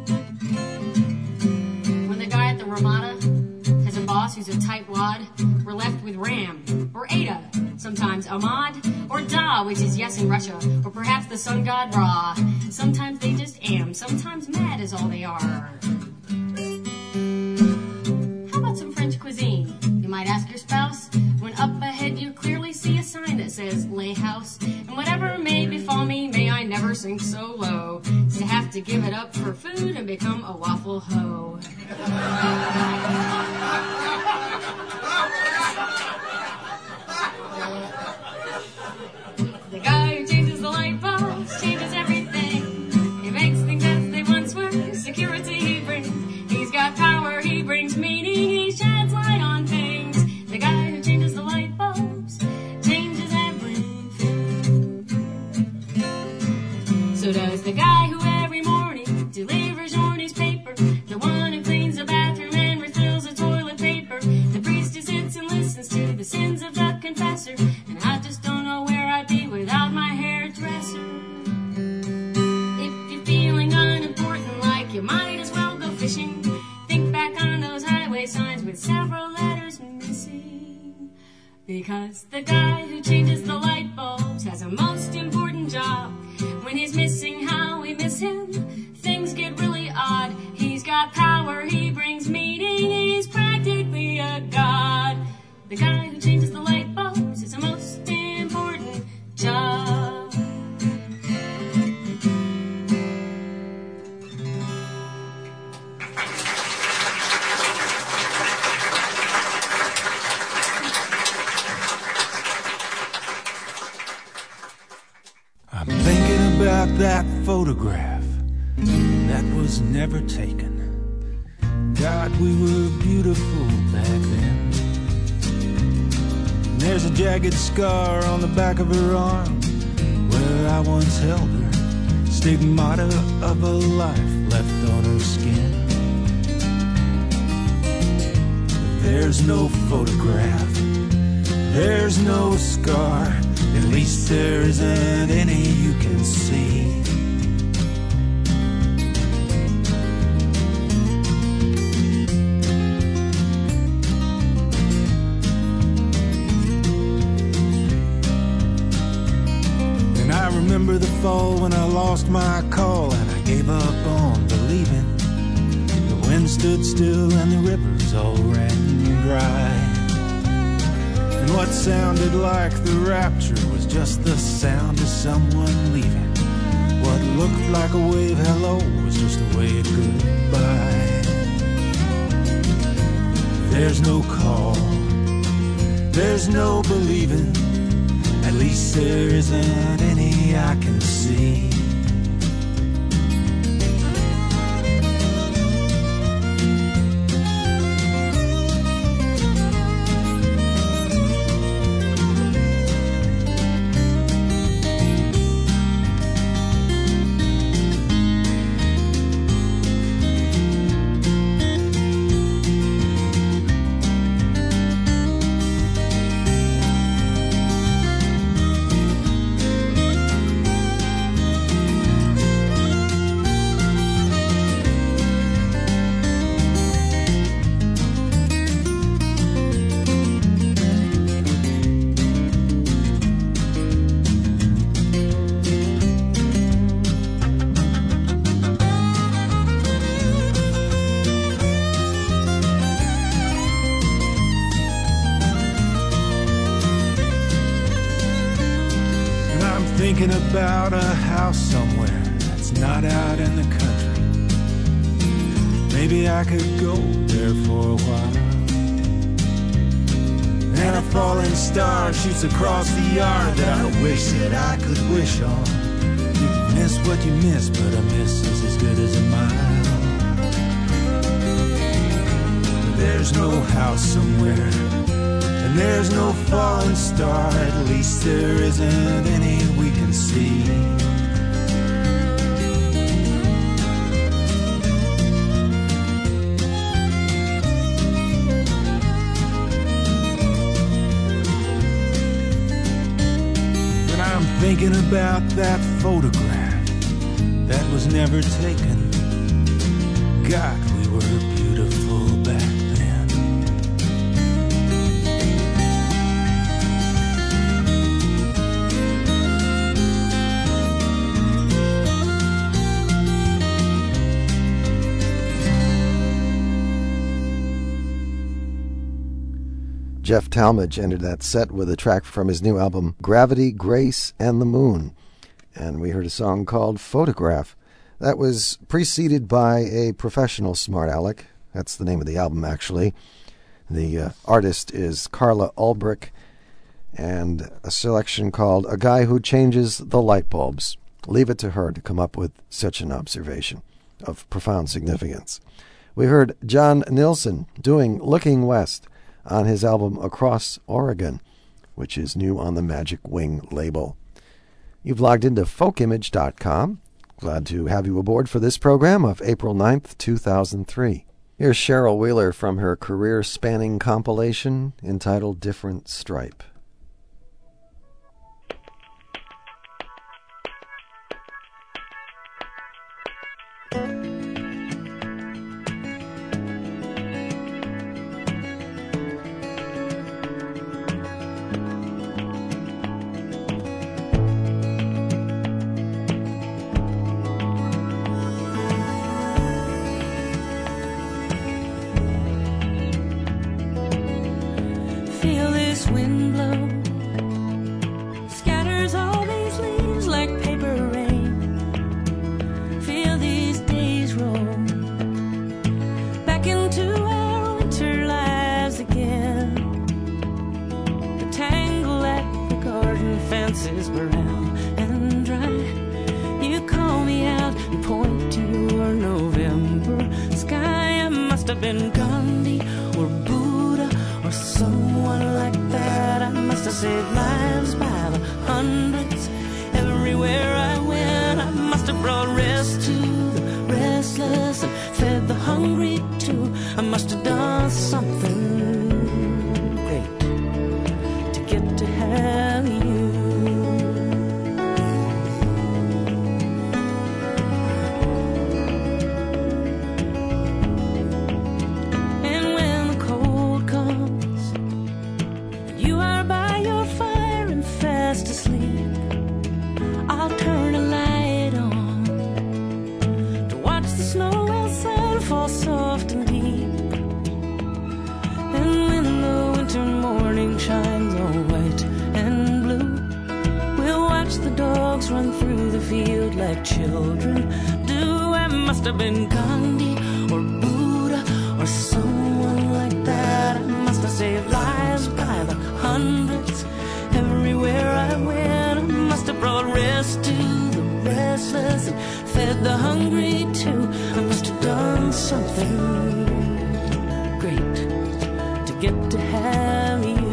When the guy at the Ramada has a boss who's a tightwad, we're left with Ram or Ada, sometimes Ahmad or Da, which is yes in Russia, or perhaps the sun god Ra. Sometimes they just am, sometimes mad is all they are. How about some French cuisine? You might ask your spouse, when up ahead you clearly see a sign that says lay house. And whatever may befall me, may I never sink so low as to have to give it up for food and become a waffle hoe. The guy who changes the light bulbs changes everything. He makes things as they once were. Security he brings. sins of the confessor, and I just don't know where I'd be without my hairdresser. If you're feeling unimportant, like you might as well go fishing, think back on those highway signs with several letters missing. Because the guy who changes the light bulbs has a most important job. When he's missing, how we miss him, things get really odd. He's got power, he brings meaning, he's practically a god. The guy who changes the light bulbs is the most important job. I'm thinking about that photograph that was never taken. God, we were beautiful back then. There's a jagged scar on the back of her arm where I once held her. Stigmata of a life left on her skin. There's no photograph, there's no scar. At least there isn't any you can see. And I remember the fall when I lost my call and I gave up on believing. The wind stood still and the rivers all ran dry. And what sounded like the rapture was just the sound of someone leaving. What looked like a wave hello was just a wave goodbye. There's no call, there's no believing. At least there isn't any I can see. Thinking about a house somewhere that's not out in the country. Maybe I could go there for a while. And a falling star shoots across the yard that I wish that I could wish on. You can miss what you miss, but a miss is as good as a mile. There's no house somewhere, and there's no falling star. At least there isn't any we can see. And I'm thinking about that photograph that was never taken. God, we were beautiful back then. Jeff Talmadge ended that set with a track from his new album, Gravity, Grace, and the Moon. And we heard a song called Photograph. That was preceded by a professional smart aleck. That's the name of the album, actually. The artist is Carla Ulbrich, and a selection called A Guy Who Changes the Light Bulbs. Leave it to her to come up with such an observation of profound significance. We heard John Nilsson doing Looking West on his album Across Oregon, which is new on the Magic Wing label. You've logged into folkimage.com. Glad to have you aboard for this program of April 9th, 2003. Here's Cheryl Wheeler from her career-spanning compilation entitled Different Stripe. Feel this wind blow, scatters all these leaves like paper rain. Feel these days roll back into our winter lives again. The tangle at the garden fences brown and dry. You call me out and point to your November sky. I must have been Gandhi or Buddha or someone like that. I must have saved lives by the hundreds. Everywhere I went, I must have brought rest to the restless and fed the hungry too. I must have done something great to get to have you. Asleep, I'll turn a light on to watch the snow outside fall soft and deep. And when the winter morning shines all white and blue, we'll watch the dogs run through the field like children do. I must have been Gandhi or Buddha or someone like that. I must have saved lives by the hundreds. Everywhere I went, I must have brought rest to the restless and fed the hungry too. I must have done something great to get to have you.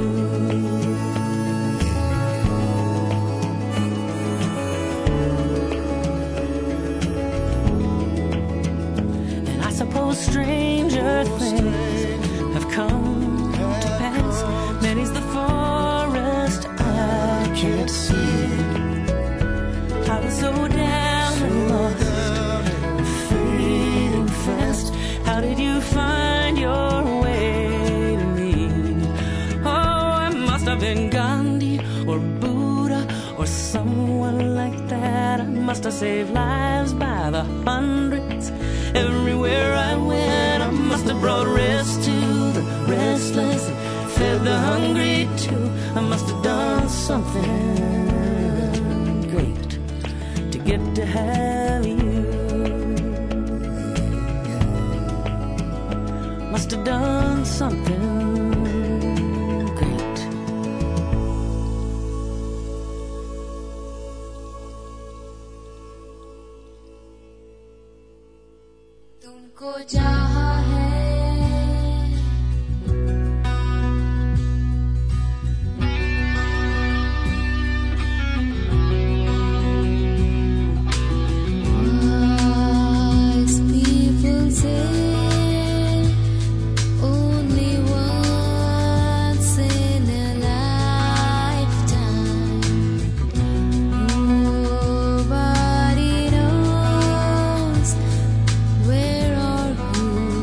And I suppose stranger things have come to pass. Many's the forest I can't see. I was so down and lost and fading fast. How did you find your way to me? Oh, I must have been Gandhi or Buddha or someone like that. I must have saved lives by the hundreds. Everywhere I went, I must have brought rest to the restless and fed the hungry too. I must have done something great to get to have you. Must have done something great. तुमको चाहा है Where are you?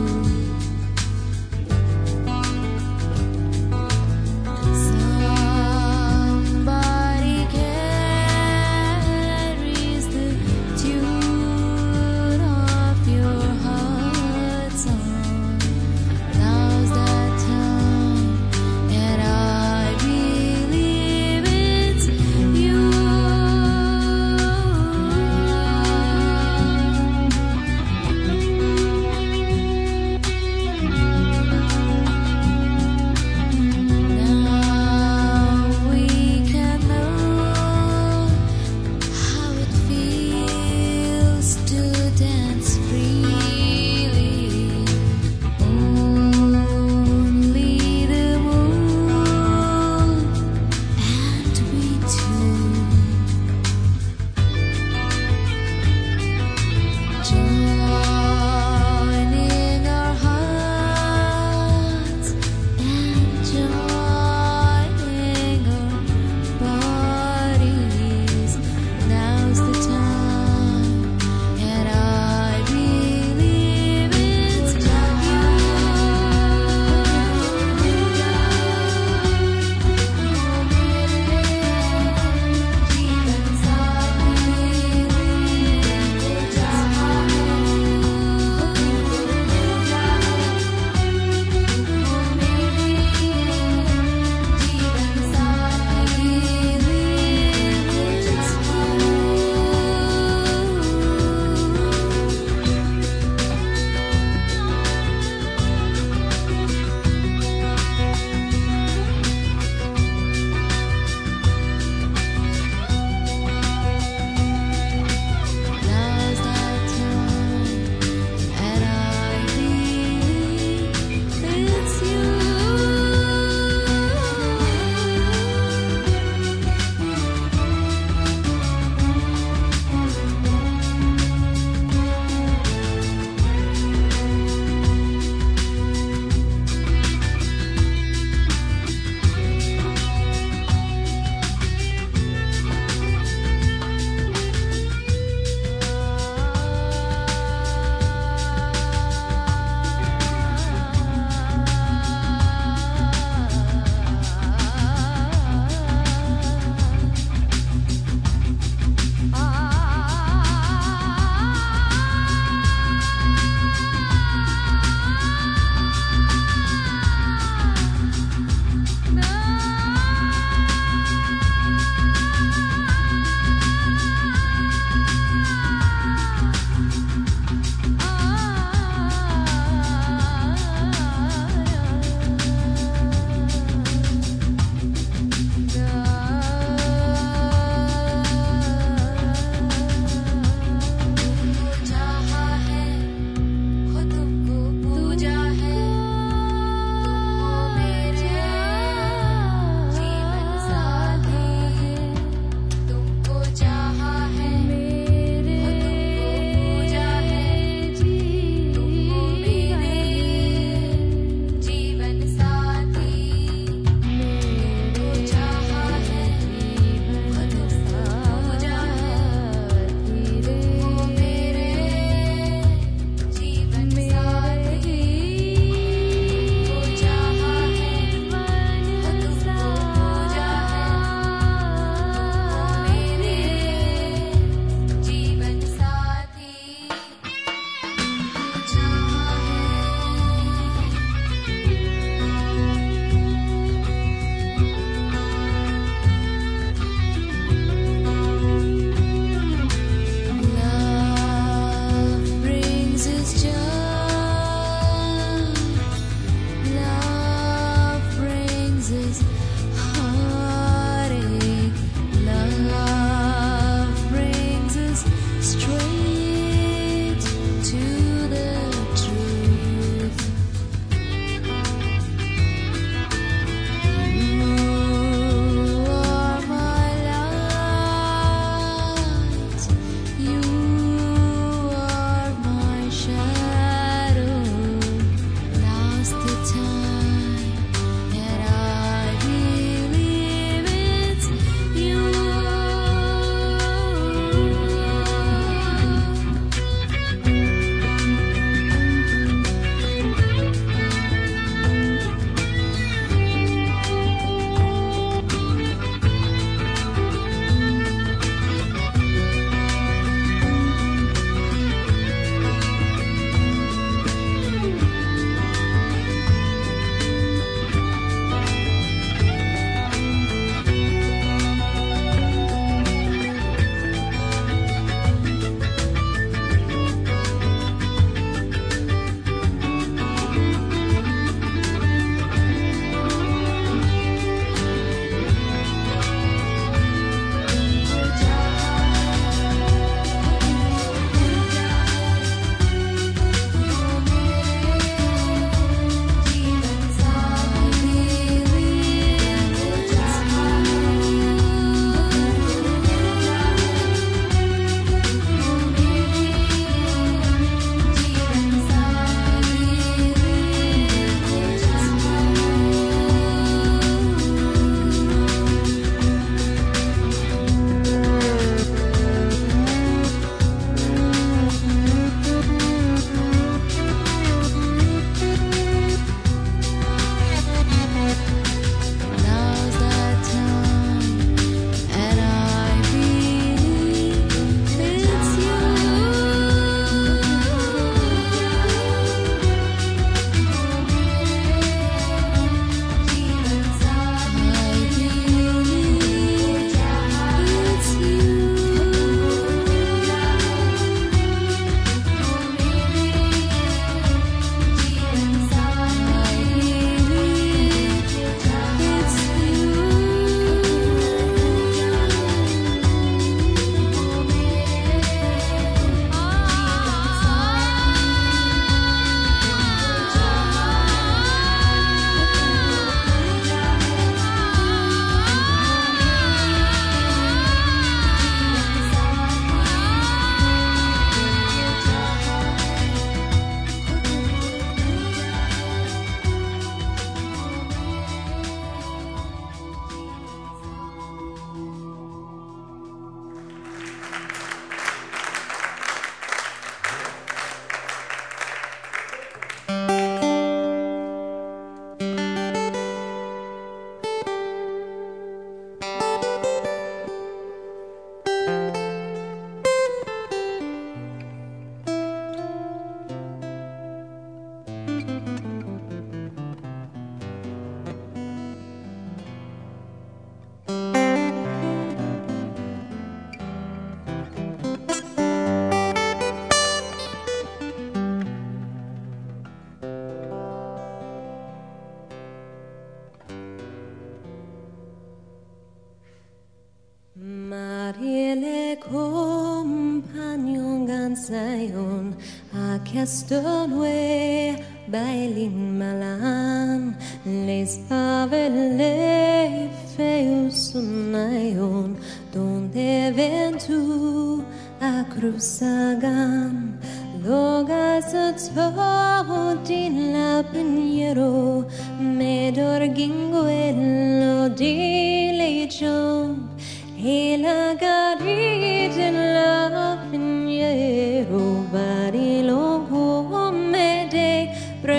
Varje kompanjon gansayon Akaston we bailin malan Les pavele feusunayon Donde ventu a cruzagan Logas a din la pinero Medor ginguello di legion Hela garit la pinero Barilo come de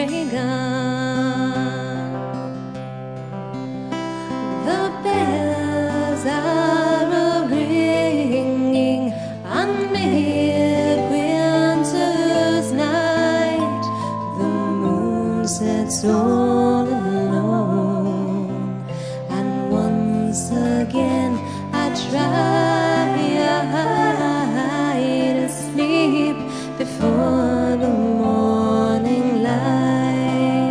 bregan The bells are ringing on midwinter's night The moon sets all alone And once again I try to sleep before the morning light.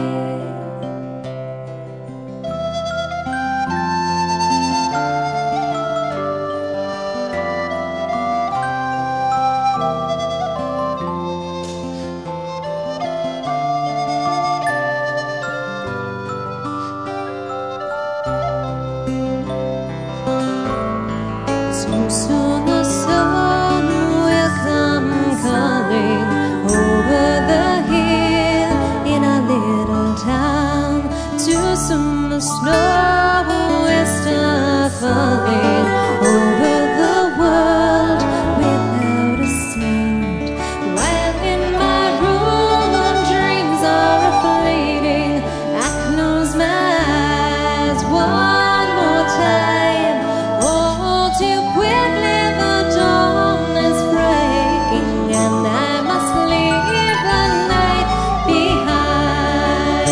Soon the sun will come calling over the hill in our little town. Too soon the snow will start falling over the world without a sound. While in my room dreams are fading, I close my eyes one more time. All too quickly the dawn is breaking and I must leave the night behind.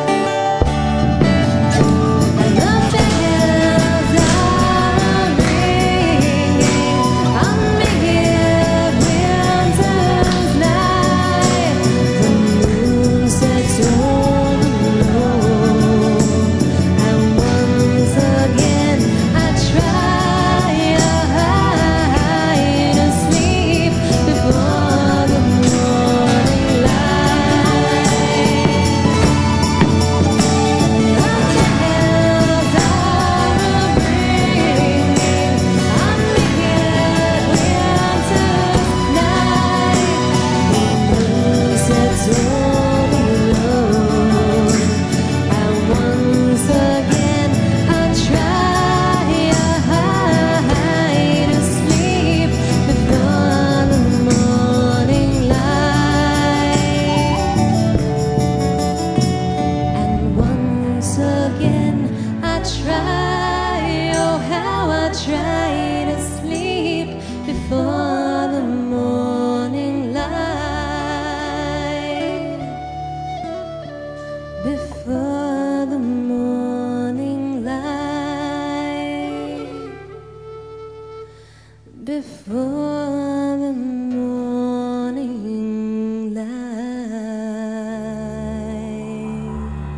And the bells are ringing on midwinter's night. The moon sets all alone, and once again I try to sleep before the morning light. The bells are ringing on midwinter's night. The moon sets all alone, and once again I try to sleep before the morning light. And once again I try, oh how I try to sleep before the morning light. Before the morning light. Before the morning light.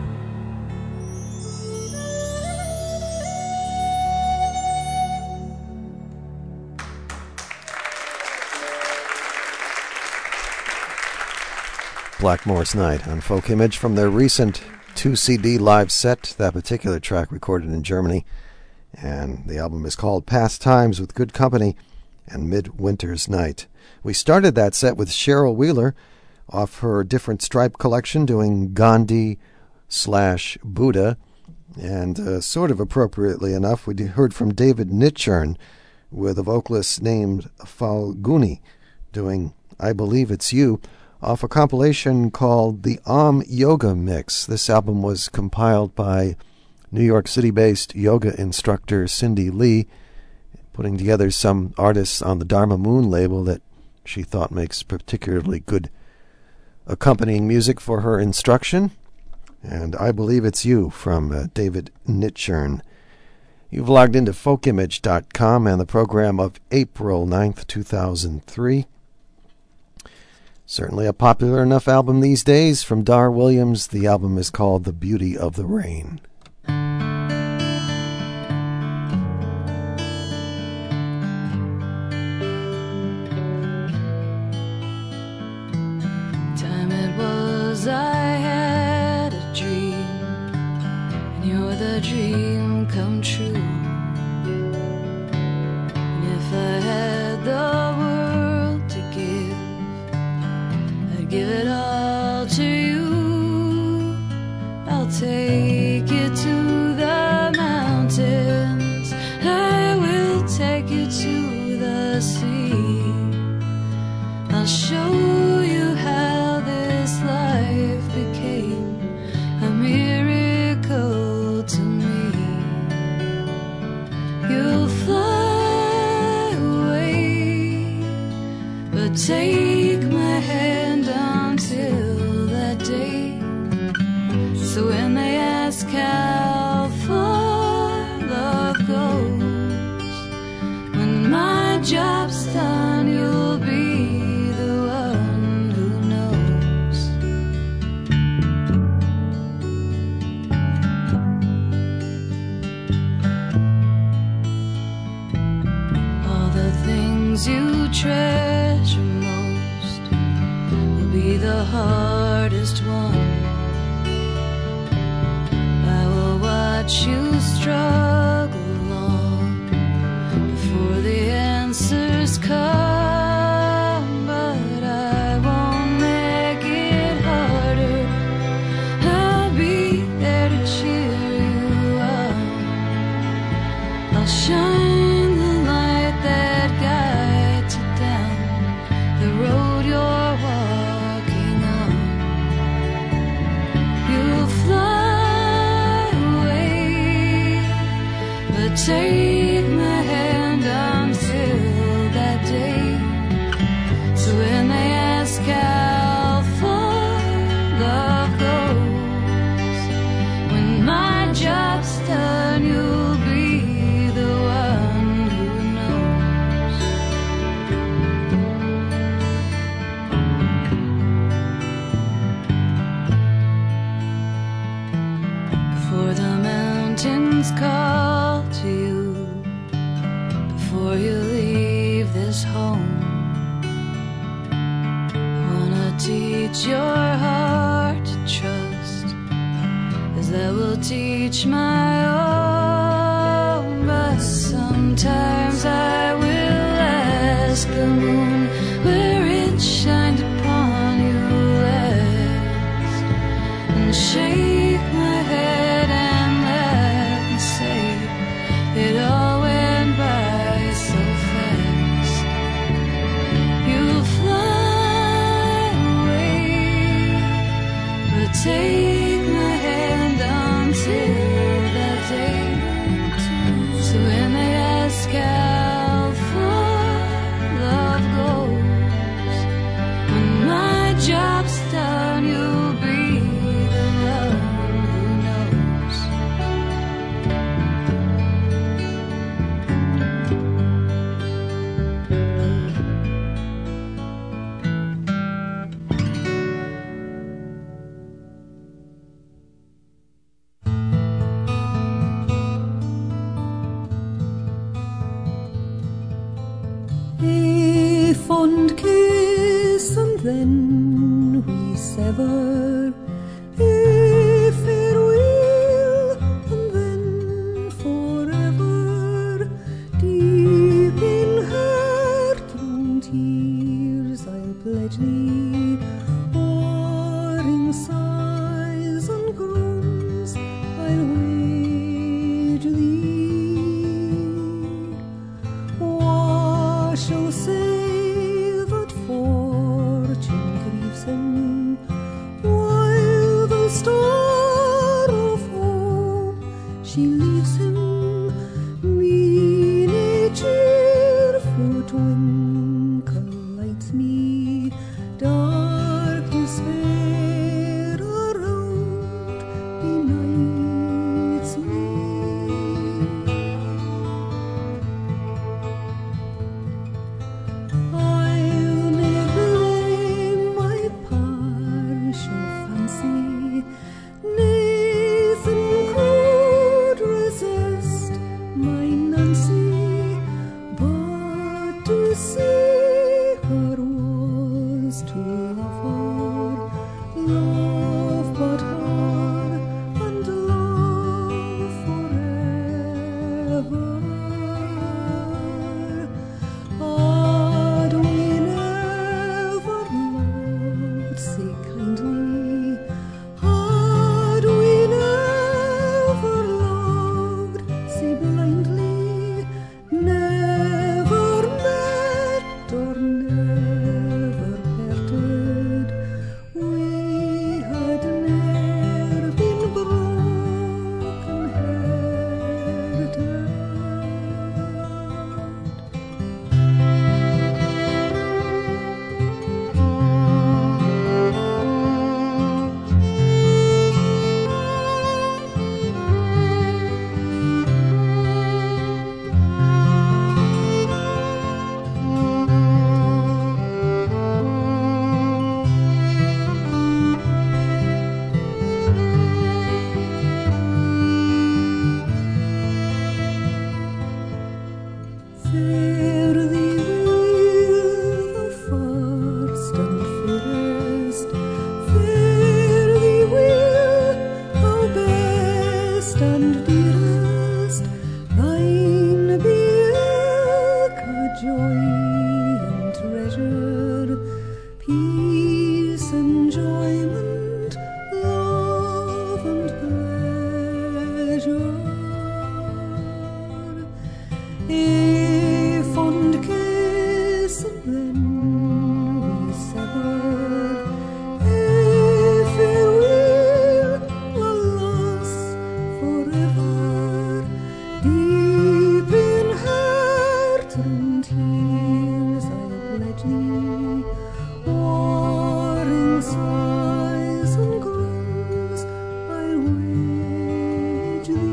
Blackmore's Night on Folk Image from their recent 2-CD live set, that particular track recorded in Germany. And the album is called Past Times with Good Company and Midwinter's Night. We started that set with Cheryl Wheeler off her Different Stripe collection doing Gandhi/Buddha. And sort of appropriately enough, we heard from David Nitchern with a vocalist named Falguni doing I Believe It's You off a compilation called the Om Yoga Mix. This album was compiled by New York City-based yoga instructor Cindy Lee, putting together some artists on the Dharma Moon label that she thought makes particularly good accompanying music for her instruction. And I Believe It's You from David Nitchern. You've logged into folkimage.com and the program of April 9th, 2003. Certainly a popular enough album these days from Dar Williams. The album is called The Beauty of the Rain. 'cause I had a dream, and you're the dream come true. And if I had the world to give, I'd give it all to you. I'll take you to the mountains, I will take you to the sea. I'll show you how this life became a miracle to me. You'll fly away, but take my hand until that day. So when they ask how far love goes, when my job's done, you'll be the one who knows. All the things you treasure most will be the hardest one. I will watch you struggle long before the answers come, but I won't make it harder. I'll be there to cheer you up. I'll shine the light that guides you down the road you're walking on. You'll fly away, but take my hand until that day. So when they ask how far love goes, when my job's done, you'll be the one who knows. Before the mountains call to you, before you leave this home, I wanna teach your heart to trust, as that will teach my own. But sometimes I will ask the moon where it shined upon you last, and shake my head and let me say it all went by so fast. You'll fly away, but take my hand until that day. So when they ask how far love goes, when my job's done, you'll be the one who knows. A fond kiss and then we sever. A farewell and then forever. Deep in heart-thrown tears I'll pledge thee, or in sighs and groans I'll wage thee. What shall say that fortune grieves him, while the star of hope she leaves him? Mean a cheerful twinkle lights me, darkness fair around benights me. I'll never blame my partial fancy. Nathan could resist my Nancy, but to see her was to love her, Fare thee well, thou farst and fairest. Fare thee well, thou best and dearest. Thine be ilk a joy and treasure, peace, enjoyment, love and pleasure. A fond kiss and then we sever. A farewell, alas, forever. Deep in heart and tears I pledge thee, warring sighs and groans I'll wage thee.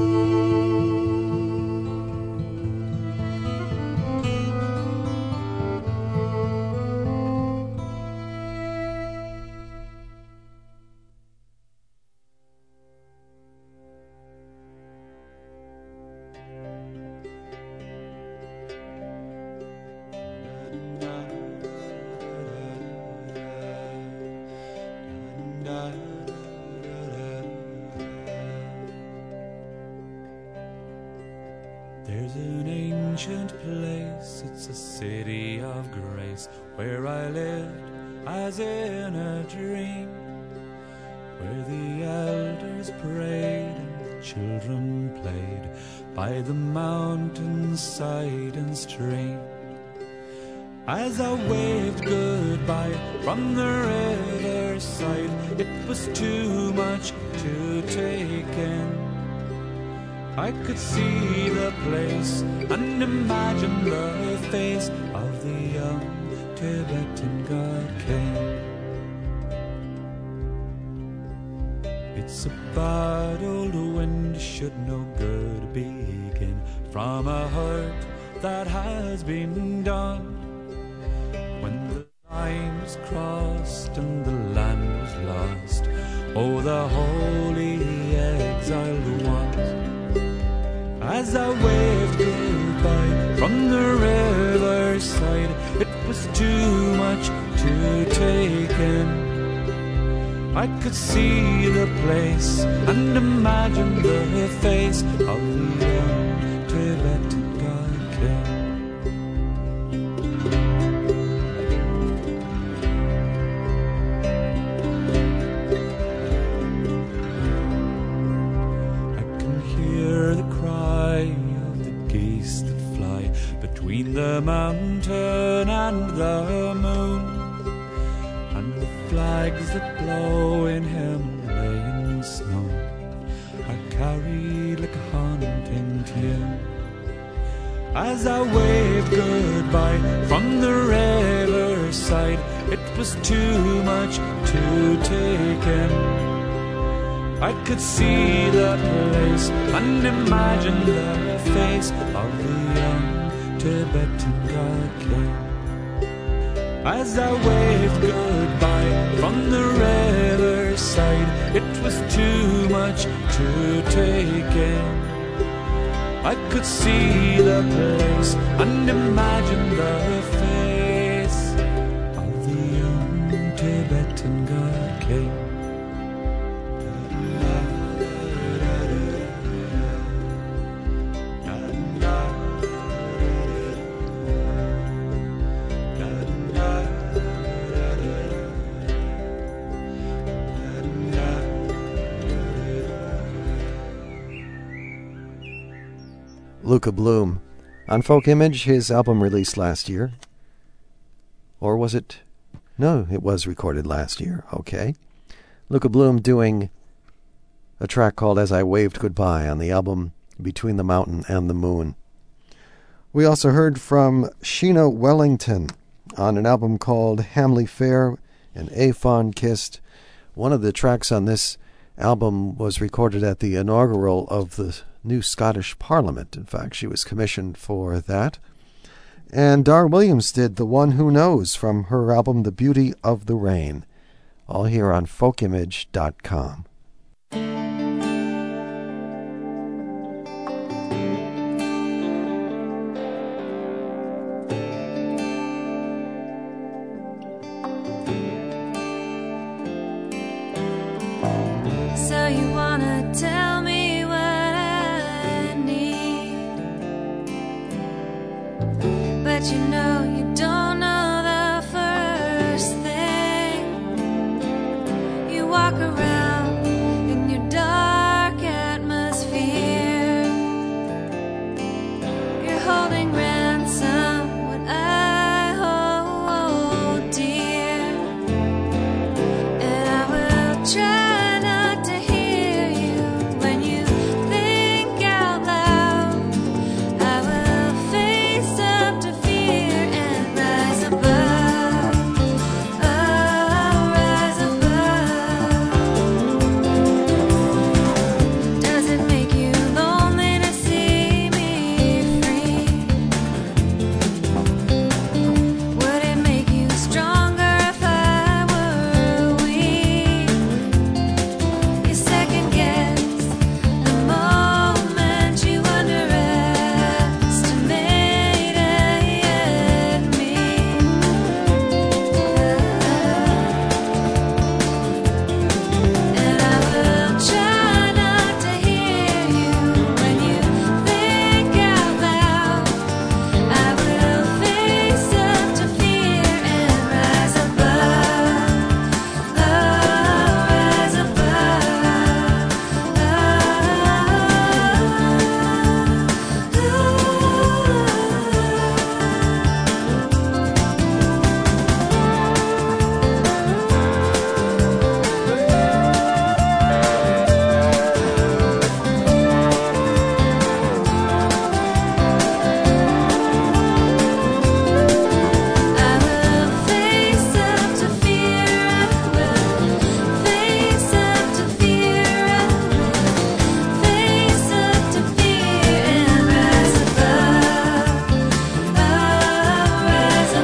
There's an ancient place, it's a city of grace, where I lived as in a dream, where the elders prayed and the children played by the mountainside and stream. As I waved goodbye from the riverside, it was too much to take in. I could see the place and imagine the face of the young Tibetan god king. It's a bad old wind should no good begin from a hurt that has been done. When the line was crossed and the land was lost, oh, the holy exiled ones. As I waved goodbye from the riverside, it was too much to take in. I could see the place and imagine the face of the young Tibetan god king. The mountain and the moon, and the flags that blow in Himalayan snow are carried like a haunting tune. As I waved goodbye from the riverside, it was too much to take in. I could see the place and imagine the face of the young Tibetan god king. As I waved goodbye from the riverside, it was too much to take in. I could see the place and imagine the face of the young Tibetan god king. Luca Bloom. On Folk Image, his album released last year. Or was it? No, it was recorded last year. Okay. Luca Bloom doing a track called As I Waved Goodbye on the album Between the Mountain and the Moon. We also heard from Sheena Wellington on an album called Hamley Fair and Aphon Kissed. One of the tracks on this album was recorded at the inaugural of the new Scottish Parliament. In fact, she was commissioned for that. And Dar Williams did The One Who Knows from her album The Beauty of the Rain. All here on folkimage.com. holding ransom what I hold dear, and I will try not to hear you when you think out loud. I will face up to fear and rise above, oh, rise above. Does it make you lonely to see me free? Would it make you stronger if I were weak? You second guess the moment you underestimated me. And I will try not to hear you when you think out loud. I will face up to fear and rise above, oh, rise I will face up to fear, I will face up to fear, I will face up to fear and rise above, oh, rise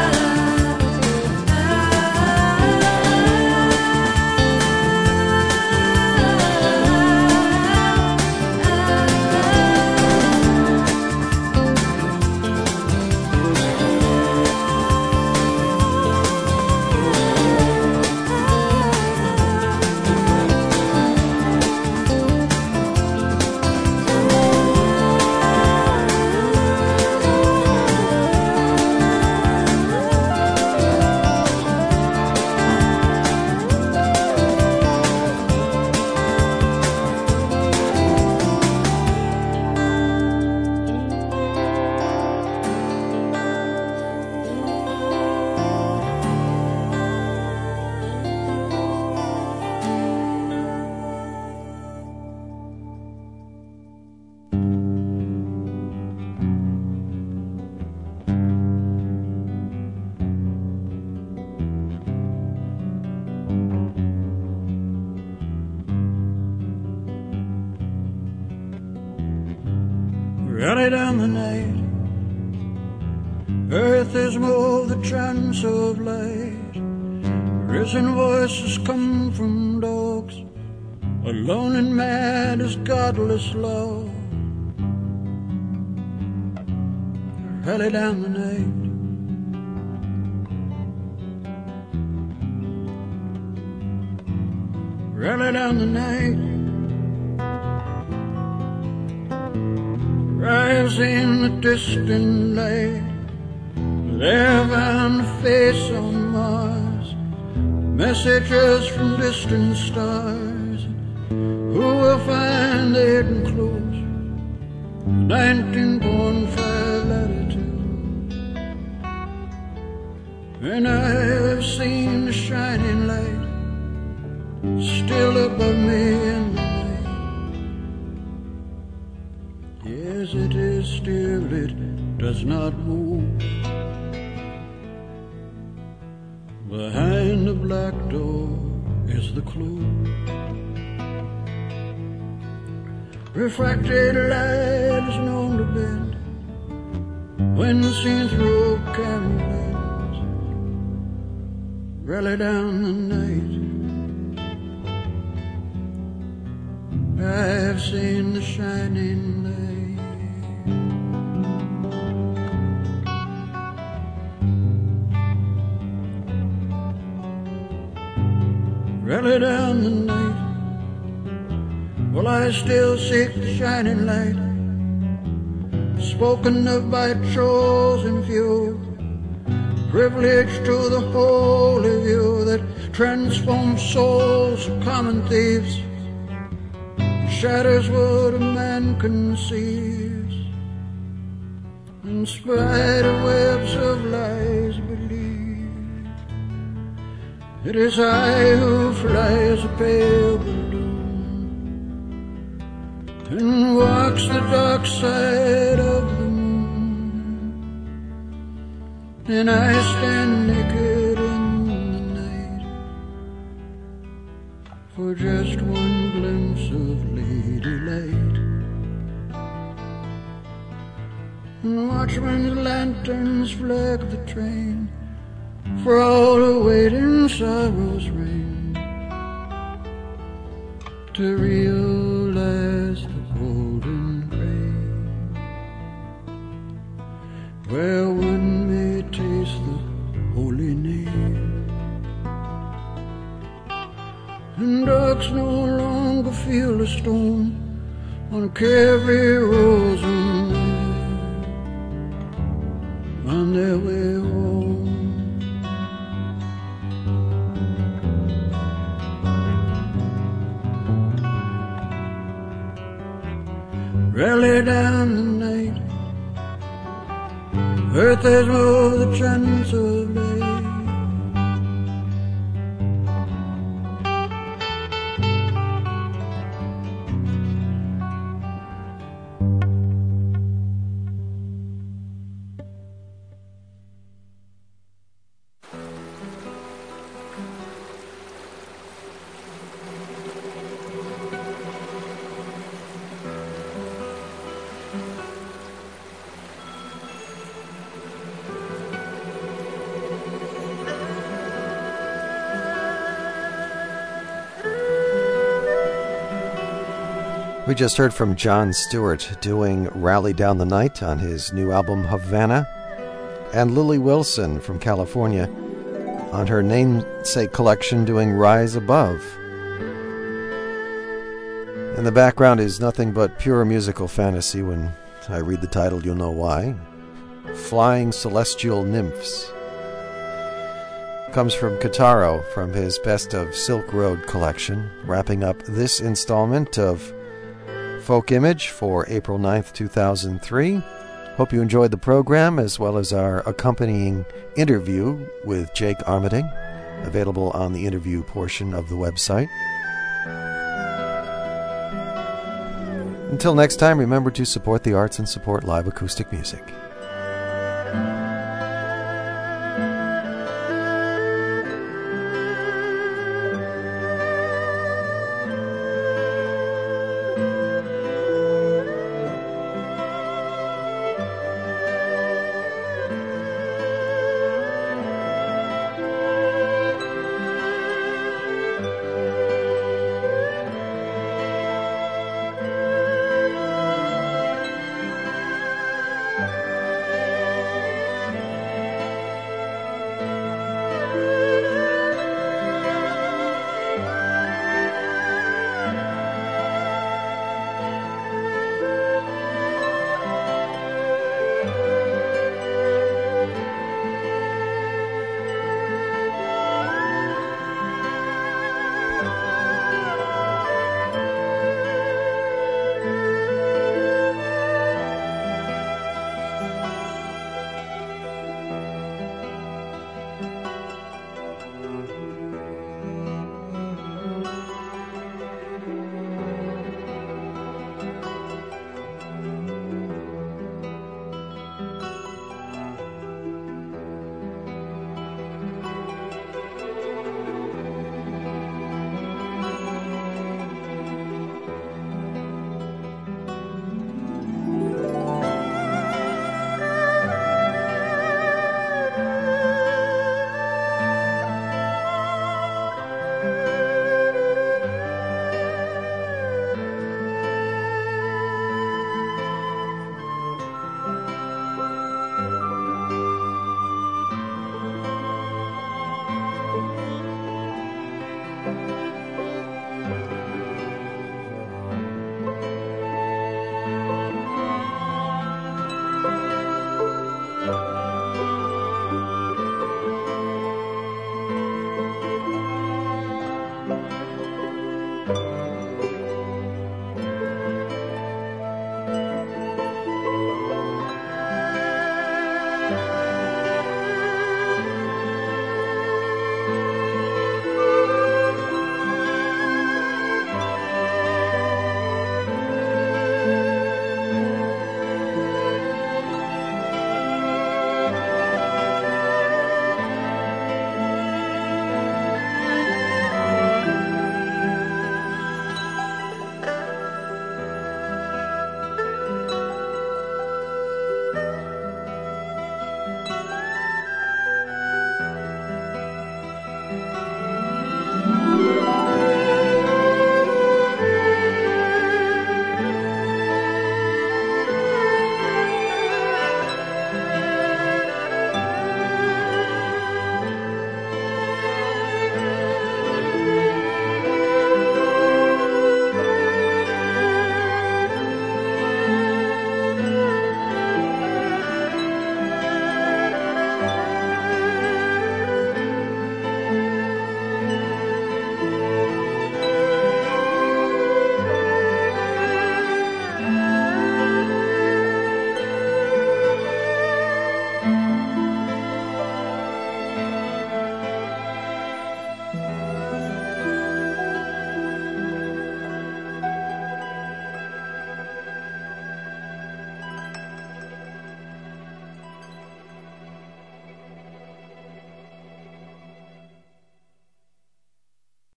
Rally down the night. Earth is moved the trance of light. Risen voices come from dogs, alone and mad as godless love. Rally down the night. Rally down the night. Rise in the distant light. There found a face on Mars, messages from distant stars. Who will find the hidden clues? 19.5 latitude. And I have seen the shining light still above me in the night. Yes, it is still, it does not move. Behind the black door is the clue. Refracted light is known to bend when seen through a camera lens. Rally down the night. I have seen the shining light. Rally down the night. Well, I still seek the shining light, spoken of by chosen few, privileged to the holy view that transforms souls of common thieves, shatters what a man conceives. in spider webs of lies believe. It is I who flies a pale balloon and walks the dark side of the moon, and I stand naked in the night for just one glimpse of lady light. And watchmen's lanterns flag the train for all the waiting sorrows reign to realize the golden grain where one may taste the holy name, and dogs no longer feel the stone on Carry Rose on their way home. Rally down the night, earth has more the chance of light. We just heard from Jon Stewart doing Rally Down the Night on his new album Havana, and Lily Wilson from California on her namesake collection doing Rise Above. In the background is nothing but pure musical fantasy. When I read the title, you'll know why. Flying Celestial Nymphs. Comes from Kitaro from his Best of Silk Road collection, wrapping up this installment of Folk Image for April 9th, 2003. Hope you enjoyed the program as well as our accompanying interview with Jake Armitage, available on the interview portion of the website. Until next time, remember to support the arts and support live acoustic music.